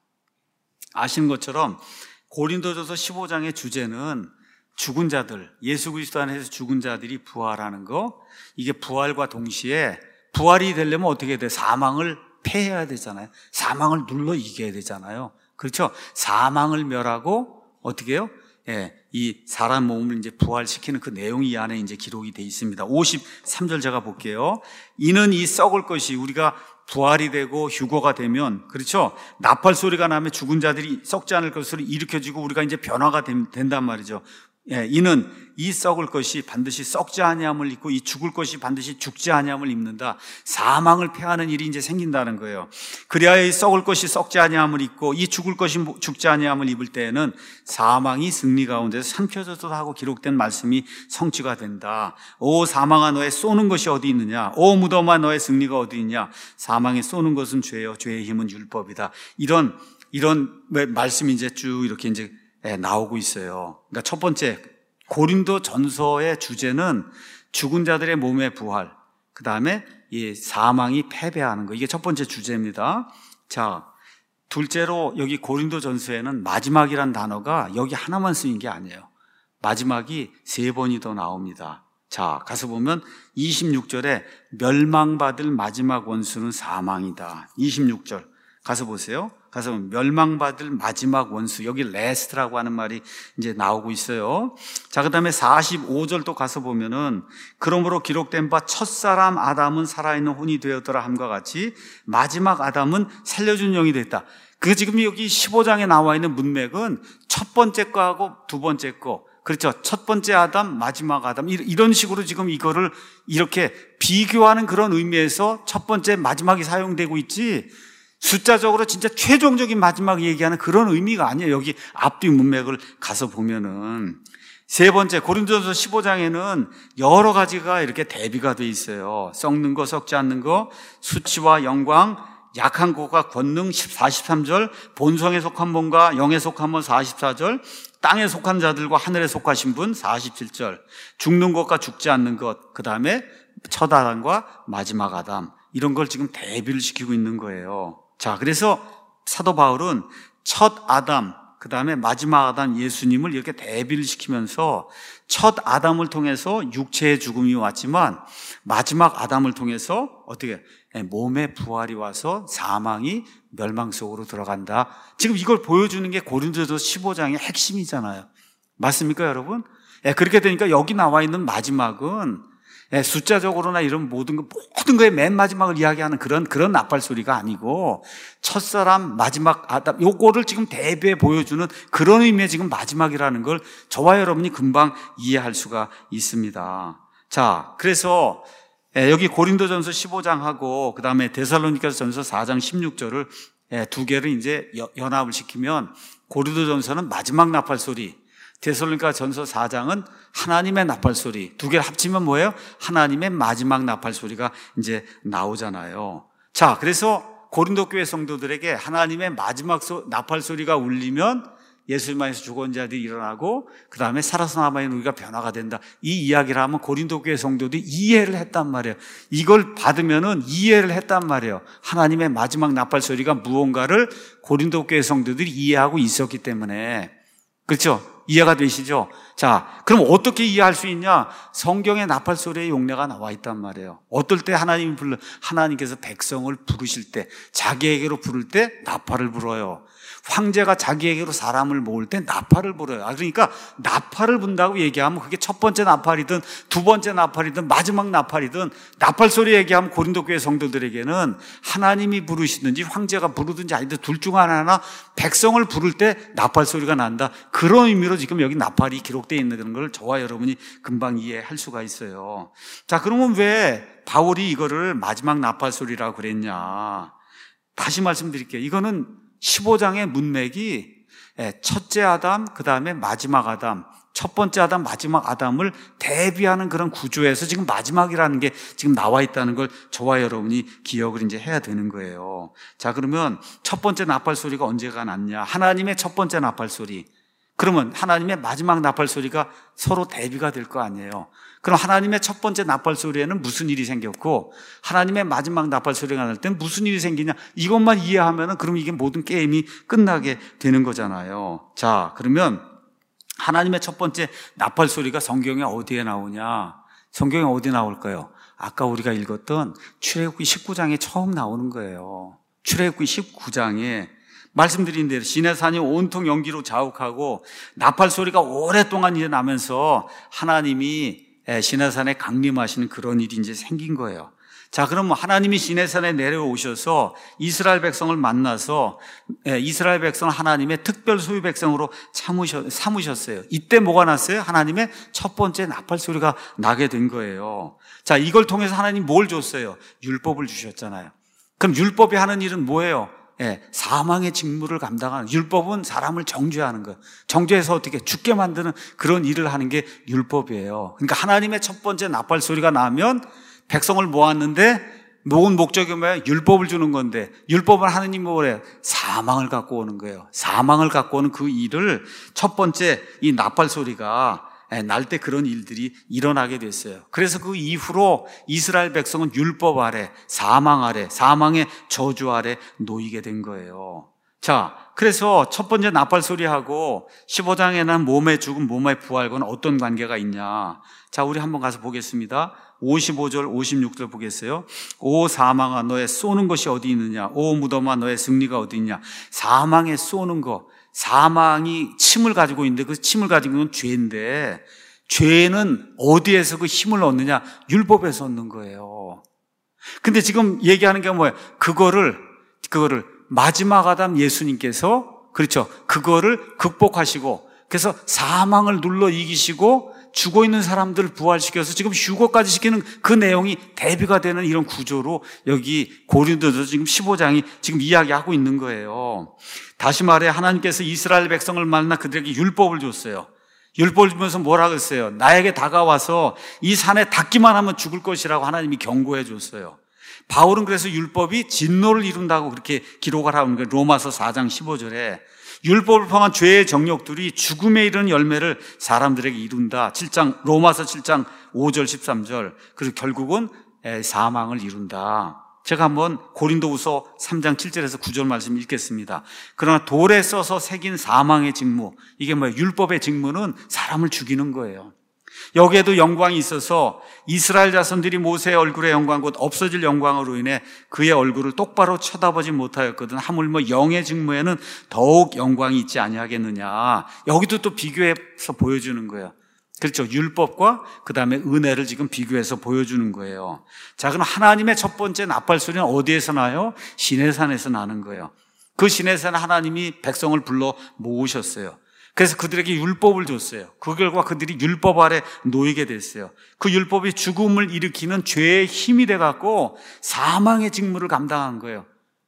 [SPEAKER 1] 아시는 것처럼 고린도 전서 십오 장의 주제는 죽은 자들, 예수 그리스도 안에서 죽은 자들이 부활하는 거. 이게 부활과 동시에 부활이 되려면 어떻게 돼요? 사망을 패해야 되잖아요. 사망을 눌러 이겨야 되잖아요. 그렇죠? 사망을 멸하고 어떻게 해요? 예, 이 사람 몸을 이제 부활시키는 그 내용이 이 안에 이제 기록이 되어 있습니다. 오십삼 절 제가 볼게요. 이는 이 썩을 것이 우리가 부활이 되고 휴거가 되면 그렇죠? 나팔 소리가 나면 죽은 자들이 썩지 않을 것으로 일으켜지고 우리가 이제 변화가 된단 말이죠. 예, 이는 이 썩을 것이 반드시 썩지 아니함을 입고 이 죽을 것이 반드시 죽지 아니함을 입는다. 사망을 패하는 일이 이제 생긴다는 거예요. 그래야 이 썩을 것이 썩지 아니함을 입고 이 죽을 것이 죽지 아니함을 입을 때에는 사망이 승리 가운데서 삼켜졌다 하고 기록된 말씀이 성취가 된다. 오 사망아 너의 쏘는 것이 어디 있느냐? 오 무덤아 너의 승리가 어디 있냐? 사망에 쏘는 것은 죄요 죄의 힘은 율법이다. 이런 이런 말씀이 이제 쭉 이렇게 이제 나오고 있어요. 그러니까 첫 번째 고린도 전서의 주제는 죽은 자들의 몸의 부활, 그 다음에 이 사망이 패배하는 거, 이게 첫 번째 주제입니다. 자, 둘째로 여기 고린도 전서에는 마지막이란 단어가 여기 하나만 쓰인 게 아니에요. 마지막이 세 번이 더 나옵니다. 자, 가서 보면 이십육 절에 멸망받을 마지막 원수는 사망이다. 이십육 절 가서 보세요. 가서 멸망받을 마지막 원수, 여기 레스트라고 하는 말이 이제 나오고 있어요. 자, 그 다음에 사십오 절도 가서 보면은 그러므로 기록된 바 첫사람 아담은 살아있는 혼이 되었더라 함과 같이 마지막 아담은 살려준 영이 됐다. 그 지금 여기 십오 장에 나와 있는 문맥은 첫 번째 거하고 두 번째 거, 그렇죠. 첫 번째 아담, 마지막 아담, 이런 식으로 지금 이거를 이렇게 비교하는 그런 의미에서 첫 번째, 마지막이 사용되고 있지, 숫자적으로 진짜 최종적인 마지막 얘기하는 그런 의미가 아니에요. 여기 앞뒤 문맥을 가서 보면은. 세 번째, 고린도전서 십오 장에는 여러 가지가 이렇게 대비가 돼 있어요. 썩는 거, 썩지 않는 거, 수치와 영광, 약한 것과 권능 사십삼 절, 본성에 속한 몸과 영에 속한 몸 사십사 절, 땅에 속한 자들과 하늘에 속하신 분 사십칠 절, 죽는 것과 죽지 않는 것, 그 다음에 첫 아담과 마지막 아담, 이런 걸 지금 대비를 시키고 있는 거예요. 자, 그래서 사도 바울은 첫 아담, 그 다음에 마지막 아담 예수님을 이렇게 대비를 시키면서 첫 아담을 통해서 육체의 죽음이 왔지만 마지막 아담을 통해서 어떻게 몸의 부활이 와서 사망이 멸망 속으로 들어간다. 지금 이걸 보여주는 게 고린도전서 십오 장의 핵심이잖아요. 맞습니까, 여러분? 그렇게 되니까 여기 나와 있는 마지막은 숫자적으로나 이런 모든 거, 모든 거의 맨 마지막을 이야기하는 그런, 그런 나팔 소리가 아니고, 첫사람, 마지막 아담, 요거를 지금 대비해 보여주는 그런 의미의 지금 마지막이라는 걸 저와 여러분이 금방 이해할 수가 있습니다. 자, 그래서 여기 고린도전서 십오 장하고, 그 다음에 데살로니가서 전서 사 장 십육 절을 두 개를 이제 연합을 시키면, 고린도전서는 마지막 나팔 소리, 데살로니가 전서 사 장은 하나님의 나팔 소리, 두 개를 합치면 뭐예요? 하나님의 마지막 나팔 소리가 이제 나오잖아요. 자, 그래서 고린도 교회 성도들에게 하나님의 마지막 소, 나팔 소리가 울리면 예수님 안에서 죽은 자들이 일어나고 그 다음에 살아서 남아있는 우리가 변화가 된다. 이 이야기를 하면 고린도 교회 성도들이 이해를 했단 말이에요. 이걸 받으면은 이해를 했단 말이에요. 하나님의 마지막 나팔 소리가 무언가를 고린도 교회 성도들이 이해하고 있었기 때문에. 그렇죠? 이해가 되시죠? 자, 그럼 어떻게 이해할 수 있냐? 성경에 나팔 소리의 용례가 나와 있단 말이에요. 어떨 때 하나님이 불러, 하나님께서 백성을 부르실 때, 자기에게로 부를 때 나팔을 불어요. 황제가 자기에게로 사람을 모을 때 나팔을 불어요. 그러니까 나팔을 분다고 얘기하면 그게 첫 번째 나팔이든 두 번째 나팔이든 마지막 나팔이든 나팔 소리 얘기하면 고린도 교회 성도들에게는 하나님이 부르시든지 황제가 부르든지 아니든 둘 중 하나 백성을 부를 때 나팔 소리가 난다. 그런 의미로 지금 여기 나팔이 기록되어 있는 걸 저와 여러분이 금방 이해할 수가 있어요. 자, 그러면 왜 바울이 이거를 마지막 나팔 소리라고 그랬냐? 다시 말씀드릴게요. 이거는 십오 장의 문맥이 첫째 아담, 그 다음에 마지막 아담, 첫 번째 아담, 마지막 아담을 대비하는 그런 구조에서 지금 마지막이라는 게 지금 나와 있다는 걸 저와 여러분이 기억을 이제 해야 되는 거예요. 자, 그러면 첫 번째 나팔 소리가 언제가 났냐? 하나님의 첫 번째 나팔 소리. 그러면 하나님의 마지막 나팔 소리가 서로 대비가 될 거 아니에요. 그럼 하나님의 첫 번째 나팔 소리에는 무슨 일이 생겼고 하나님의 마지막 나팔 소리가 날 때는 무슨 일이 생기냐? 이것만 이해하면은 그럼 이게 모든 게임이 끝나게 되는 거잖아요. 자, 그러면 하나님의 첫 번째 나팔 소리가 성경에 어디에 나오냐? 성경에 어디 나올까요? 아까 우리가 읽었던 출애굽기 십구 장에 처음 나오는 거예요. 출애굽기 십구 장에 말씀드린 대로 시내산이 온통 연기로 자욱하고 나팔 소리가 오랫동안 이제 나면서 하나님이 시내산에 강림하시는 그런 일이 이제 생긴 거예요. 자, 그럼 하나님이 시내산에 내려오셔서 이스라엘 백성을 만나서 이스라엘 백성을 하나님의 특별 소유 백성으로 삼으셨어요. 이때 뭐가 났어요? 하나님의 첫 번째 나팔 소리가 나게 된 거예요. 자, 이걸 통해서 하나님 뭘 줬어요? 율법을 주셨잖아요. 그럼 율법이 하는 일은 뭐예요? 예, 사망의 직무를 감당하는, 율법은 사람을 정죄하는 거예요. 정죄해서 어떻게 죽게 만드는 그런 일을 하는 게 율법이에요. 그러니까 하나님의 첫 번째 나팔 소리가 나면 백성을 모았는데 모은 목적이 뭐예요? 율법을 주는 건데, 율법은 하느님이 뭐래요? 사망을 갖고 오는 거예요. 사망을 갖고 오는 그 일을 첫 번째 이 나팔 소리가 날 때 그런 일들이 일어나게 됐어요. 그래서 그 이후로 이스라엘 백성은 율법 아래, 사망 아래, 사망의 저주 아래 놓이게 된 거예요. 자, 그래서 첫 번째 나팔 소리하고 십오 장에는 몸의 죽음, 몸의 부활과는 어떤 관계가 있냐? 자, 우리 한번 가서 보겠습니다. 오십오 절, 오십육 절 보겠어요. 오 사망아, 너의 쏘는 것이 어디 있느냐? 오 무덤아, 너의 승리가 어디 있냐? 사망에 쏘는 것. 사망이 침을 가지고 있는데 그 침을 가지고 있는 건 죄인데, 죄는 어디에서 그 힘을 얻느냐? 율법에서 얻는 거예요. 근데 지금 얘기하는 게 뭐예요? 그거를, 그거를 마지막 아담 예수님께서, 그렇죠, 그거를 극복하시고, 그래서 사망을 눌러 이기시고 죽어 있는 사람들을 부활시켜서 지금 휴거까지 시키는 그 내용이 대비가 되는 이런 구조로 여기 고린도서 지금 십오 장이 지금 이야기하고 있는 거예요. 다시 말해 하나님께서 이스라엘 백성을 만나 그들에게 율법을 줬어요. 율법을 주면서 뭐라 그랬어요? 나에게 다가와서 이 산에 닿기만 하면 죽을 것이라고 하나님이 경고해 줬어요. 바울은 그래서 율법이 진노를 이룬다고 그렇게 기록을 하는 거예요. 로마서 사 장 십오 절에 율법을 포함한 죄의 정욕들이 죽음에 이르는 열매를 사람들에게 이룬다. 칠 장, 로마서 칠 장 오 절 십삼 절. 그리고 결국은 사망을 이룬다. 제가 한번 고린도후서 삼 장 칠 절에서 구 절 말씀 읽겠습니다. 그러나 돌에 써서 새긴 사망의 직무, 이게 뭐예요? 율법의 직무는 사람을 죽이는 거예요. 여기에도 영광이 있어서 이스라엘 자손들이 모세의 얼굴의 영광, 곧 없어질 영광으로 인해 그의 얼굴을 똑바로 쳐다보지 못하였거든. 하물며 영의 직무에는 더욱 영광이 있지 아니하겠느냐. 여기도 또 비교해서 보여주는 거예요. 그렇죠. 율법과 그 다음에 은혜를 지금 비교해서 보여주는 거예요. 자, 그럼 하나님의 첫 번째 나팔 소리는 어디에서 나요? 시내산에서 나는 거예요. 그 시내산에 하나님이 백성을 불러 모으셨어요. 그래서 그들에게 율법을 줬어요. 그 결과 그들이 율법 아래 놓이게 됐어요. 그 율법이 죽음을 일으키는 죄의 힘이 돼갖고 사망의 직무를 감당한 거예요.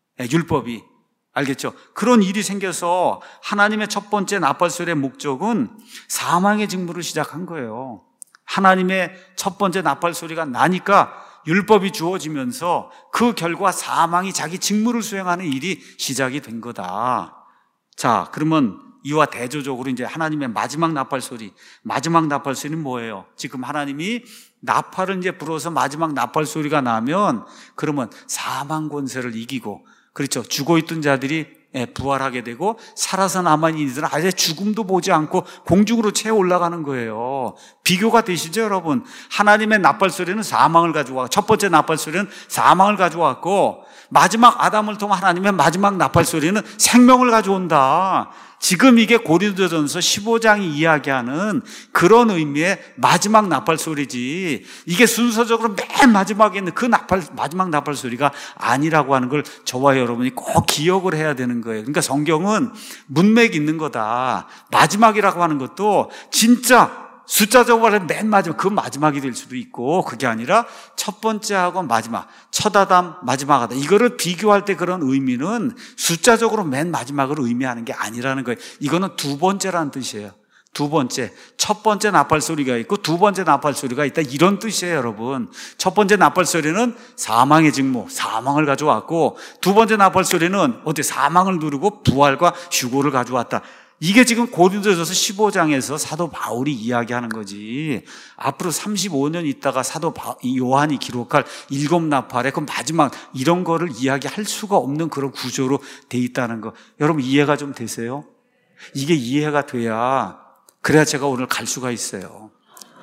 [SPEAKER 1] 율법이. 알겠죠? 그런 일이 생겨서 하나님의 첫 번째 나팔 소리의 목적은 사망의 직무를 시작한 거예요. 하나님의 첫 번째 나팔 소리가 나니까 율법이 주어지면서 그 결과 사망이 자기 직무를 수행하는 일이 시작이 된 거다. 자, 그러면 이와 대조적으로 이제 하나님의 마지막 나팔 소리, 마지막 나팔 소리는 뭐예요? 지금 하나님이 나팔을 이제 불어서 마지막 나팔 소리가 나면 그러면 사망 권세를 이기고, 그렇죠, 죽어 있던 자들이 부활하게 되고 살아서 남아있는 이들은 아예 죽음도 보지 않고 공중으로 채 올라가는 거예요. 비교가 되시죠, 여러분? 하나님의 나팔소리는 사망을 가져와, 첫 번째 나팔소리는 사망을 가져왔고, 마지막 아담을 통한 하나님의 마지막 나팔소리는 생명을 가져온다. 지금 이게 고린도전서 십오 장이 이야기하는 그런 의미의 마지막 나팔소리지, 이게 순서적으로 맨 마지막에 있는 그 나팔, 마지막 나팔소리가 아니라고 하는 걸 저와 여러분이 꼭 기억을 해야 되는 거예요. 그러니까 성경은 문맥이 있는 거다. 마지막이라고 하는 것도 진짜 숫자적으로 맨 마지막, 그 마지막이 될 수도 있고, 그게 아니라 첫 번째하고 마지막, 첫 아담, 마지막 아담, 이거를 비교할 때 그런 의미는 숫자적으로 맨 마지막을 의미하는 게 아니라는 거예요. 이거는 두 번째라는 뜻이에요. 두 번째, 첫 번째 나팔소리가 있고 두 번째 나팔소리가 있다, 이런 뜻이에요, 여러분. 첫 번째 나팔소리는 사망의 직무, 사망을 가져왔고, 두 번째 나팔소리는 어떻게 사망을 누르고 부활과 휴고를 가져왔다. 이게 지금 고린도전서 십오 장에서 사도 바울이 이야기하는 거지. 앞으로 삼십오 년 있다가 사도 요한이 기록할 일곱 나팔의 그 마지막, 이런 거를 이야기할 수가 없는 그런 구조로 돼 있다는 거. 여러분 이해가 좀 되세요? 이게 이해가 돼야, 그래야 제가 오늘 갈 수가 있어요.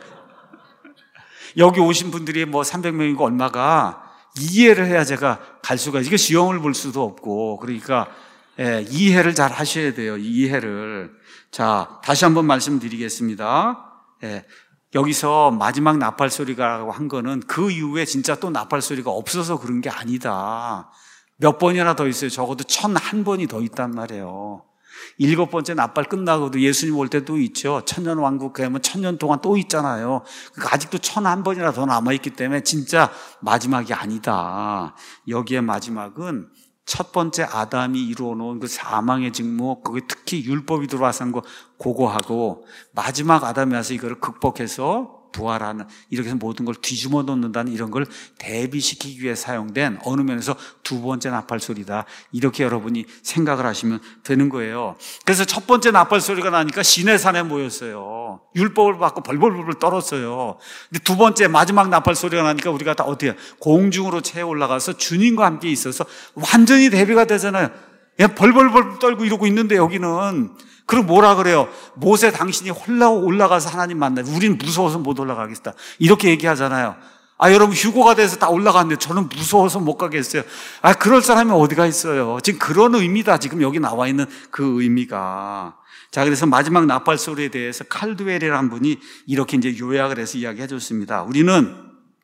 [SPEAKER 1] 여기 오신 분들이 뭐 삼백 명이고 얼마가 이해를 해야 제가 갈 수가 있어요. 이게 시험을 볼 수도 없고. 그러니까 예, 이해를 잘 하셔야 돼요. 이해를. 자, 다시 한번 말씀드리겠습니다. 예, 여기서 마지막 나팔 소리라고 한 거는 그 이후에 진짜 또 나팔 소리가 없어서 그런 게 아니다. 몇 번이나 더 있어요. 적어도 천한 번이 더 있단 말이에요. 일곱 번째 나팔 끝나고도 예수님 올 때 또 있죠. 천년 왕국 가면 천년 동안 또 있잖아요. 그러니까 아직도 천한 번이나 더 남아있기 때문에 진짜 마지막이 아니다. 여기에 마지막은 첫 번째 아담이 이루어놓은 그 사망의 직무, 그게 특히 율법이 들어와서 한 거 그거하고, 마지막 아담이 와서 이거를 극복해서 부활하는, 이렇게 해서 모든 걸 뒤집어 놓는다는, 이런 걸 대비시키기 위해 사용된 어느 면에서 두 번째 나팔 소리다, 이렇게 여러분이 생각을 하시면 되는 거예요. 그래서 첫 번째 나팔 소리가 나니까 시내산에 모였어요. 율법을 받고 벌벌벌 떨었어요. 근데 두 번째 마지막 나팔 소리가 나니까 우리가 다 어떻게 공중으로 채 올라가서 주님과 함께 있어서 완전히 대비가 되잖아요. 벌벌벌 떨고 이러고 있는데 여기는, 그럼 뭐라 그래요? 모세 당신이 홀라 올라가서 하나님 만나, 우린 무서워서 못 올라가겠다, 이렇게 얘기하잖아요. 아, 여러분 휴고가 돼서 다 올라갔는데 저는 무서워서 못 가겠어요. 아, 그럴 사람이 어디가 있어요? 지금 그런 의미다, 지금 여기 나와 있는 그 의미가. 자, 그래서 마지막 나팔 소리에 대해서 칼드웰이라는 분이 이렇게 이제 요약을 해서 이야기해 줬습니다. 우리는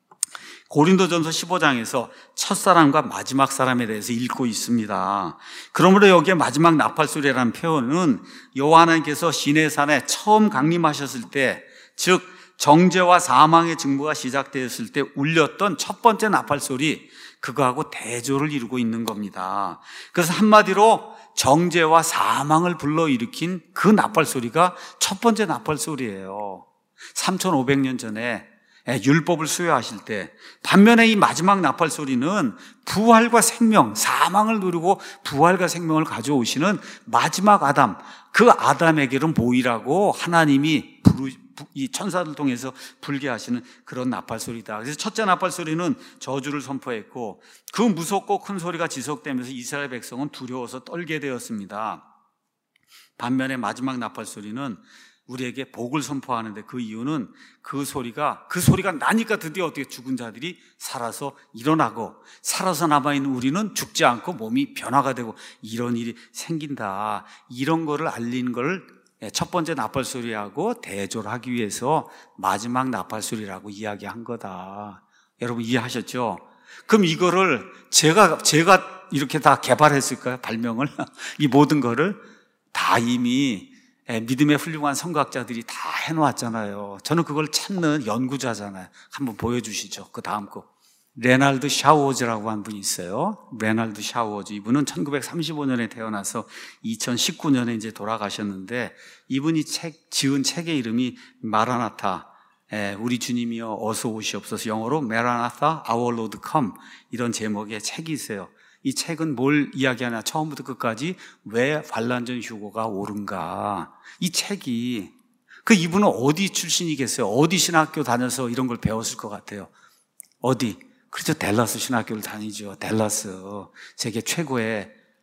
[SPEAKER 1] 고린도전서 십오 장에서 첫사람과 마지막 사람에 대해서 읽고 있습니다. 그러므로 여기에 마지막 나팔소리라는 표현은 여호와께서 시내산에 처음 강림하셨을 때, 즉 정죄와 사망의 직무가 시작되었을 때 울렸던 첫 번째 나팔소리, 그거하고 대조를 이루고 있는 겁니다. 그래서 한마디로 정죄와 사망을 불러일으킨 그 나팔소리가 첫 번째 나팔소리예요. 삼천오백 년 전에 율법을 수여하실 때. 반면에 이 마지막 나팔 소리는 부활과 생명, 사망을 누르고 부활과 생명을 가져오시는 마지막 아담, 그 아담에게는 모이라고 하나님이 부르, 이 천사들 통해서 불게 하시는 그런 나팔 소리다. 그래서 첫째 나팔 소리는 저주를 선포했고, 그 무섭고 큰 소리가 지속되면서 이스라엘 백성은 두려워서 떨게 되었습니다. 반면에 마지막 나팔 소리는 우리에게 복을 선포하는데, 그 이유는 그 소리가 그 소리가 나니까 드디어 어떻게 죽은 자들이 살아서 일어나고, 살아서 남아있는 우리는 죽지 않고 몸이 변화가 되고, 이런 일이 생긴다, 이런 거를 알리는 걸 첫 번째 나팔 소리하고 대조를 하기 위해서 마지막 나팔 소리라고 이야기한 거다. 여러분 이해하셨죠? 그럼 이거를 제가 제가 이렇게 다 개발했을까요? 발명을? 이 모든 거를 다 이미 믿음의 훌륭한 선각자들이 다 해놓았잖아요. 저는 그걸 찾는 연구자잖아요. 한번 보여주시죠. 그 다음 거. 레날드 샤워즈라고 한 분이 있어요. 레날드 샤워즈. 이분은 천구백삼십오 년에 태어나서 이천십구 년에 이제 돌아가셨는데, 이분이 책, 지은 책의 이름이 마라나타, 예, 우리 주님이여 어서 오시옵소서, 영어로 마라나타, Our Lord Come, 이런 제목의 책이 있어요. 이 책은 뭘 이야기하냐, 처음부터 끝까지 왜 환난전 휴고가 옳은가. 이 책이, 그 이분은 어디 출신이겠어요? 어디 신학교 다녀서 이런 걸 배웠을 것 같아요? 어디? 그렇죠. 댈러스 신학교를 다니죠. 댈러스. 세계 최고의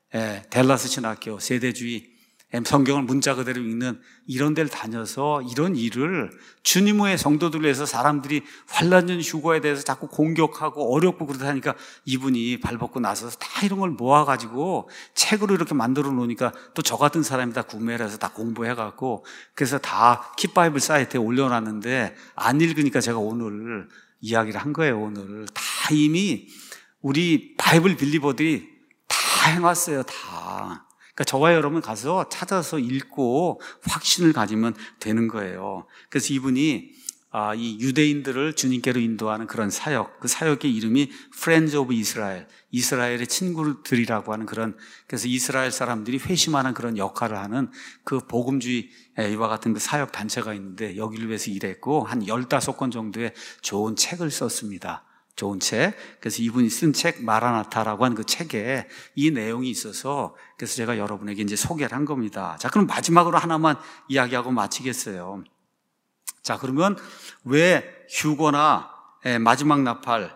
[SPEAKER 1] 예, 댈러스 신학교, 세대주의, 성경을 문자 그대로 읽는 이런 데를 다녀서 이런 일을 주님의 성도들을 위해서 사람들이 환란전 휴거에 대해서 자꾸 공격하고 어렵고 그러다니까 이분이 발벗고 나서서 다 이런 걸 모아가지고 책으로 이렇게 만들어 놓으니까 또 저 같은 사람이 다 구매를 해서 다 공부해갖고 그래서 다 킵바이블 사이트에 올려놨는데 안 읽으니까 제가 오늘 이야기를 한 거예요. 오늘 다 이미 우리 바이블 빌리버들이 다 해놨어요. 다. 그러니까 저와 여러분 가서 찾아서 읽고 확신을 가지면 되는 거예요. 그래서 이분이 아, 이 유대인들을 주님께로 인도하는 그런 사역, 그 사역의 이름이 Friends of Israel, 이스라엘의 친구들이라고 하는 그런, 그래서 이스라엘 사람들이 회심하는 그런 역할을 하는 그 복음주의 이와 같은 그 사역 단체가 있는데 여기를 위해서 일했고 한 열다섯 권 정도의 좋은 책을 썼습니다. 좋은 책. 그래서 이분이 쓴 책 마라나타라고 하는 그 책에 이 내용이 있어서 그래서 제가 여러분에게 이제 소개를 한 겁니다. 자, 그럼 마지막으로 하나만 이야기하고 마치겠어요. 자, 그러면 왜 휴거나 마지막 나팔,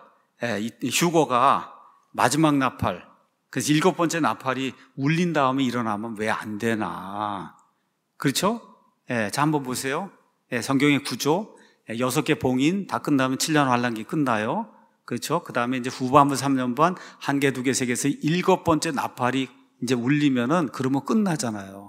[SPEAKER 1] 휴거가 마지막 나팔, 그래서 일곱 번째 나팔이 울린 다음에 일어나면 왜 안 되나? 그렇죠? 예, 자, 한번 보세요. 예, 성경의 구조. 예, 여섯 개 봉인 다 끝나면 칠 년 환란기 끝나요. 그렇죠? 그 다음에 이제 후반부 삼 년 반, 한 개, 두 개, 세 개에서 일곱 번째 나팔이 이제 울리면은 그러면 끝나잖아요.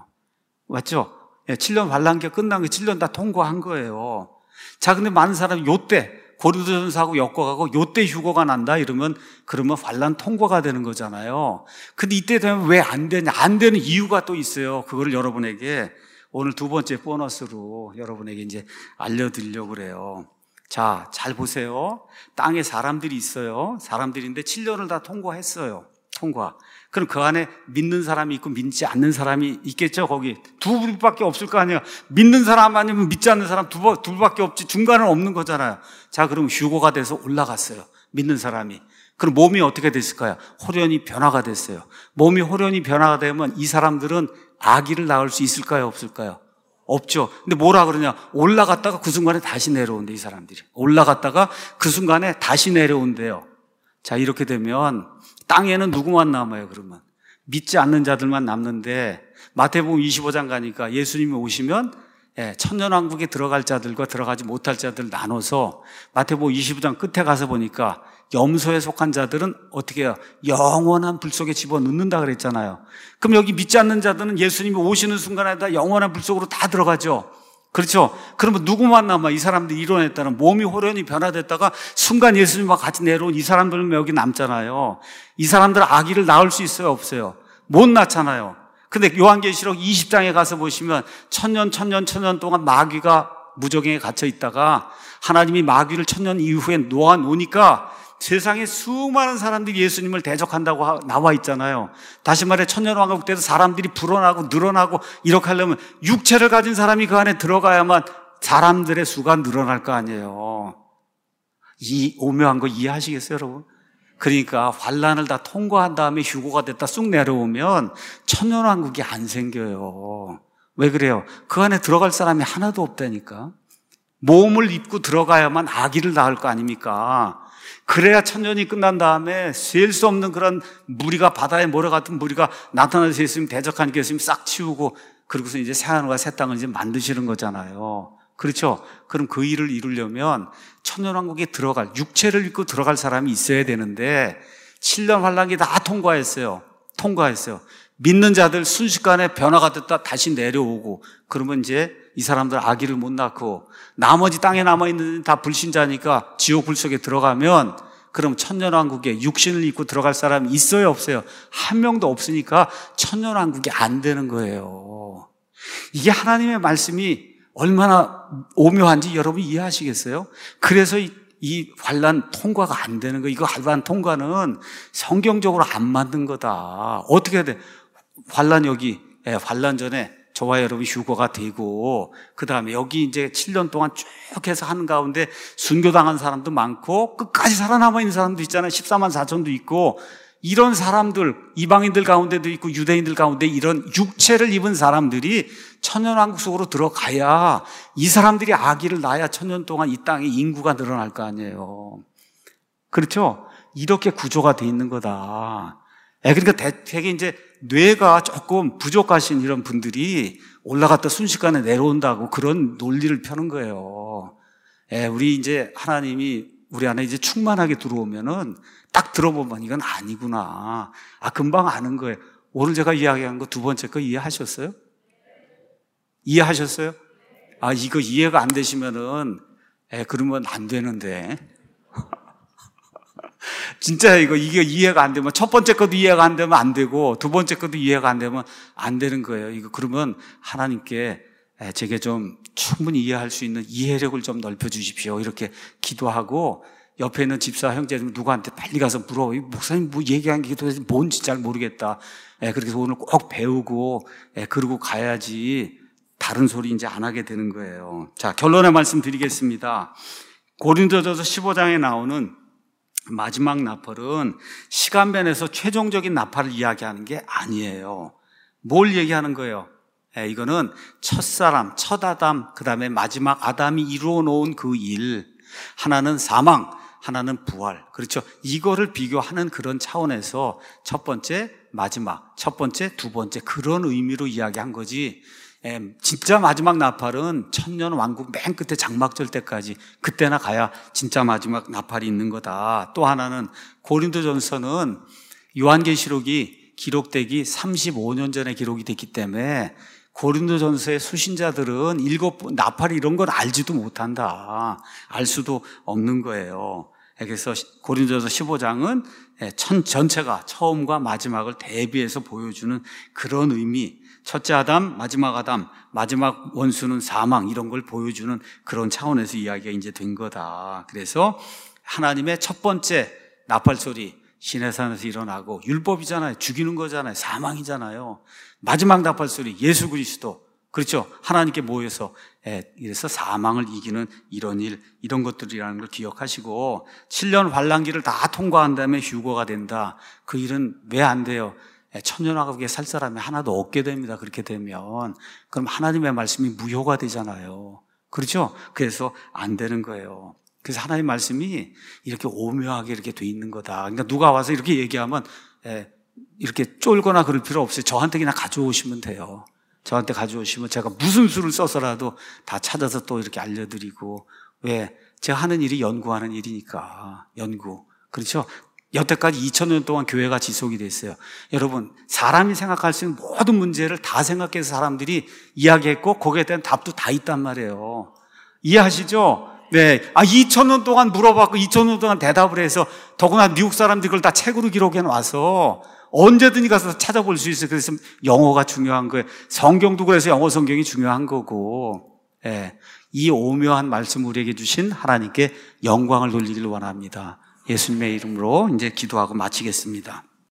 [SPEAKER 1] 맞죠? 예, 칠 년 환란기가 끝난 게 칠 년 다 통과한 거예요. 자, 근데 많은 사람이 요때, 고린도전서하고 엮어가고 요때 휴거가 난다 이러면 그러면 환란 통과가 되는 거잖아요. 근데 이때 되면 왜 안 되냐? 안 되는 이유가 또 있어요. 그거를 여러분에게 오늘 두 번째 보너스로 여러분에게 이제 알려드리려고 그래요. 자, 잘 보세요. 땅에 사람들이 있어요. 사람들인데 칠 년을 다 통과했어요. 통과. 그럼 그 안에 믿는 사람이 있고 믿지 않는 사람이 있겠죠. 거기 두 분밖에 없을 거 아니에요. 믿는 사람 아니면 믿지 않는 사람 두 둘밖에 없지. 중간은 없는 거잖아요. 자, 그럼 휴거가 돼서 올라갔어요. 믿는 사람이. 그럼 몸이 어떻게 됐을까요? 호련히 변화가 됐어요. 몸이 호련히 변화가 되면 이 사람들은 아기를 낳을 수 있을까요? 없을까요? 없죠. 근데 뭐라 그러냐? 올라갔다가 그 순간에 다시 내려온대, 이 사람들이. 올라갔다가 그 순간에 다시 내려온대요. 자, 이렇게 되면 땅에는 누구만 남아요, 그러면? 믿지 않는 자들만 남는데 마태복음 이십오 장 가니까 예수님이 오시면 예, 천년왕국에 들어갈 자들과 들어가지 못할 자들 나눠서 마태복음 이십오 장 끝에 가서 보니까 염소에 속한 자들은 어떻게 해요? 영원한 불 속에 집어넣는다 그랬잖아요. 그럼 여기 믿지 않는 자들은 예수님이 오시는 순간에 다 영원한 불 속으로 다 들어가죠. 그렇죠? 그러면 누구만 남아? 이 사람들이 이뤄냈다는 몸이 호련히 변화됐다가 순간 예수님과 같이 내려온 이 사람들은 여기 남잖아요. 이 사람들은 아기를 낳을 수 있어요? 없어요? 못 낳잖아요. 근데 요한계시록 이십 장에 가서 보시면 천년 천년 천년 동안 마귀가 무저갱에 갇혀 있다가 하나님이 마귀를 천년 이후에 놓아 놓으니까 세상에 수많은 사람들이 예수님을 대적한다고 나와 있잖아요. 다시 말해 천년왕국 때도 사람들이 불어나고 늘어나고 이렇게 하려면 육체를 가진 사람이 그 안에 들어가야만 사람들의 수가 늘어날 거 아니에요. 이 오묘한 거 이해하시겠어요, 여러분? 그러니까 환란을 다 통과한 다음에 휴거가 됐다 쑥 내려오면 천년왕국이 안 생겨요. 왜 그래요? 그 안에 들어갈 사람이 하나도 없다니까. 몸을 입고 들어가야만 아기를 낳을 거 아닙니까? 그래야 천년이 끝난 다음에 셀 수 없는 그런 무리가, 바다의 모래 같은 무리가 나타나서 예수님 대적하니까 예수님 싹 치우고 그러고서 이제 새하늘과 새 땅을 이제 만드시는 거잖아요. 그렇죠? 그럼 그 일을 이루려면 천년왕국에 들어갈, 육체를 입고 들어갈 사람이 있어야 되는데 칠 년 환란기 다 통과했어요. 통과했어요. 믿는 자들 순식간에 변화가 됐다 다시 내려오고 그러면 이제 이 사람들 아기를 못 낳고 나머지 땅에 남아있는 다 불신자니까 지옥 불 속에 들어가면 그럼 천년왕국에 육신을 입고 들어갈 사람이 있어요? 없어요? 한 명도 없으니까 천년왕국이 안 되는 거예요. 이게 하나님의 말씀이 얼마나 오묘한지 여러분 이해하시겠어요? 그래서 이, 이 환란 통과가 안 되는 거, 이거 환란 통과는 성경적으로 안 만든 거다. 어떻게 해야 돼? 환란 여기, 예, 환란 전에 저와 여러분 휴거가 되고 그 다음에 여기 이제 칠 년 동안 쭉 해서 하는 가운데 순교당한 사람도 많고 끝까지 살아남아 있는 사람도 있잖아요. 십사만 사천도 있고 이런 사람들, 이방인들 가운데도 있고 유대인들 가운데 이런 육체를 입은 사람들이 천년왕국 속으로 들어가야 이 사람들이 아기를 낳아야 천년 동안 이 땅에 인구가 늘어날 거 아니에요. 그렇죠? 이렇게 구조가 돼 있는 거다. 예, 그러니까 되게 이제 뇌가 조금 부족하신 이런 분들이 올라갔다 순식간에 내려온다고 그런 논리를 펴는 거예요. 예, 우리 이제 하나님이 우리 안에 이제 충만하게 들어오면은 딱 들어보면 이건 아니구나. 아, 금방 아는 거예요. 오늘 제가 이야기한 거 두 번째 거 이해하셨어요? 이해하셨어요? 아, 이거 이해가 안 되시면은, 예, 그러면 안 되는데. 진짜 이거, 이게 이해가 안 되면, 첫 번째 것도 이해가 안 되면 안 되고, 두 번째 것도 이해가 안 되면 안 되는 거예요. 이거 그러면 하나님께 제게 좀 충분히 이해할 수 있는 이해력을 좀 넓혀 주십시오. 이렇게 기도하고, 옆에 있는 집사 형제들 누구한테 빨리 가서 물어. 목사님 뭐 얘기한 게 도대체 뭔지 잘 모르겠다. 예, 그렇게 해서 오늘 꼭 배우고, 예, 그러고 가야지 다른 소리 이제 안 하게 되는 거예요. 자, 결론의 말씀 드리겠습니다. 고린도전서 십오 장에 나오는 마지막 나팔은 시간면에서 최종적인 나팔을 이야기하는 게 아니에요. 뭘 얘기하는 거예요? 예, 이거는 첫사람, 첫 아담, 그 다음에 마지막 아담이 이루어 놓은 그 일. 하나는 사망, 하나는 부활. 그렇죠. 이거를 비교하는 그런 차원에서 첫 번째, 마지막, 첫 번째, 두 번째 그런 의미로 이야기한 거지. 예, 진짜 마지막 나팔은 천년 왕국 맨 끝에 장막절 때까지 그때나 가야 진짜 마지막 나팔이 있는 거다. 또 하나는 고린도전서는 요한계시록이 기록되기 삼십오 년 전에 기록이 됐기 때문에 고린도전서의 수신자들은 일곱 나팔이 이런 건 알지도 못한다. 알 수도 없는 거예요. 그래서 고린도전서 십오 장은 천 전체가 처음과 마지막을 대비해서 보여주는 그런 의미, 첫째 아담, 마지막 아담, 마지막 원수는 사망 이런 걸 보여주는 그런 차원에서 이야기가 이제 된 거다. 그래서 하나님의 첫 번째 나팔 소리 시내산에서 일어나고 율법이잖아요. 죽이는 거잖아요. 사망이잖아요. 마지막 나팔 소리 예수 그리스도. 그렇죠. 하나님께 모여서 이래서 사망을 이기는 이런 일, 이런 것들이라는 걸 기억하시고 칠 년 환란기를 다 통과한 다음에 휴거가 된다. 그 일은 왜 안 돼요? 천년왕국에 살 사람이 하나도 없게 됩니다. 그렇게 되면 그럼 하나님의 말씀이 무효가 되잖아요. 그렇죠? 그래서 안 되는 거예요. 그래서 하나님의 말씀이 이렇게 오묘하게 이렇게 돼 있는 거다. 그러니까 누가 와서 이렇게 얘기하면 이렇게 쫄거나 그럴 필요 없어요. 저한테 그냥 가져오시면 돼요. 저한테 가져오시면 제가 무슨 수를 써서라도 다 찾아서 또 이렇게 알려드리고. 왜? 제가 하는 일이 연구하는 일이니까. 연구. 그렇죠? 여태까지 이천 년 동안 교회가 지속이 됐어요. 여러분, 사람이 생각할 수 있는 모든 문제를 다 생각해서 사람들이 이야기했고 거기에 대한 답도 다 있단 말이에요. 이해하시죠? 네. 아, 이천 년 동안 물어봤고 이천 년 동안 대답을 해서 더구나 미국 사람들이 그걸 다 책으로 기록해 놔서 언제든지 가서 찾아볼 수 있어요. 그래서 영어가 중요한 거예요. 성경도 그래서 영어 성경이 중요한 거고. 예. 이 오묘한 말씀을 우리에게 주신 하나님께 영광을 돌리기를 원합니다. 예수님의 이름으로 이제 기도하고 마치겠습니다.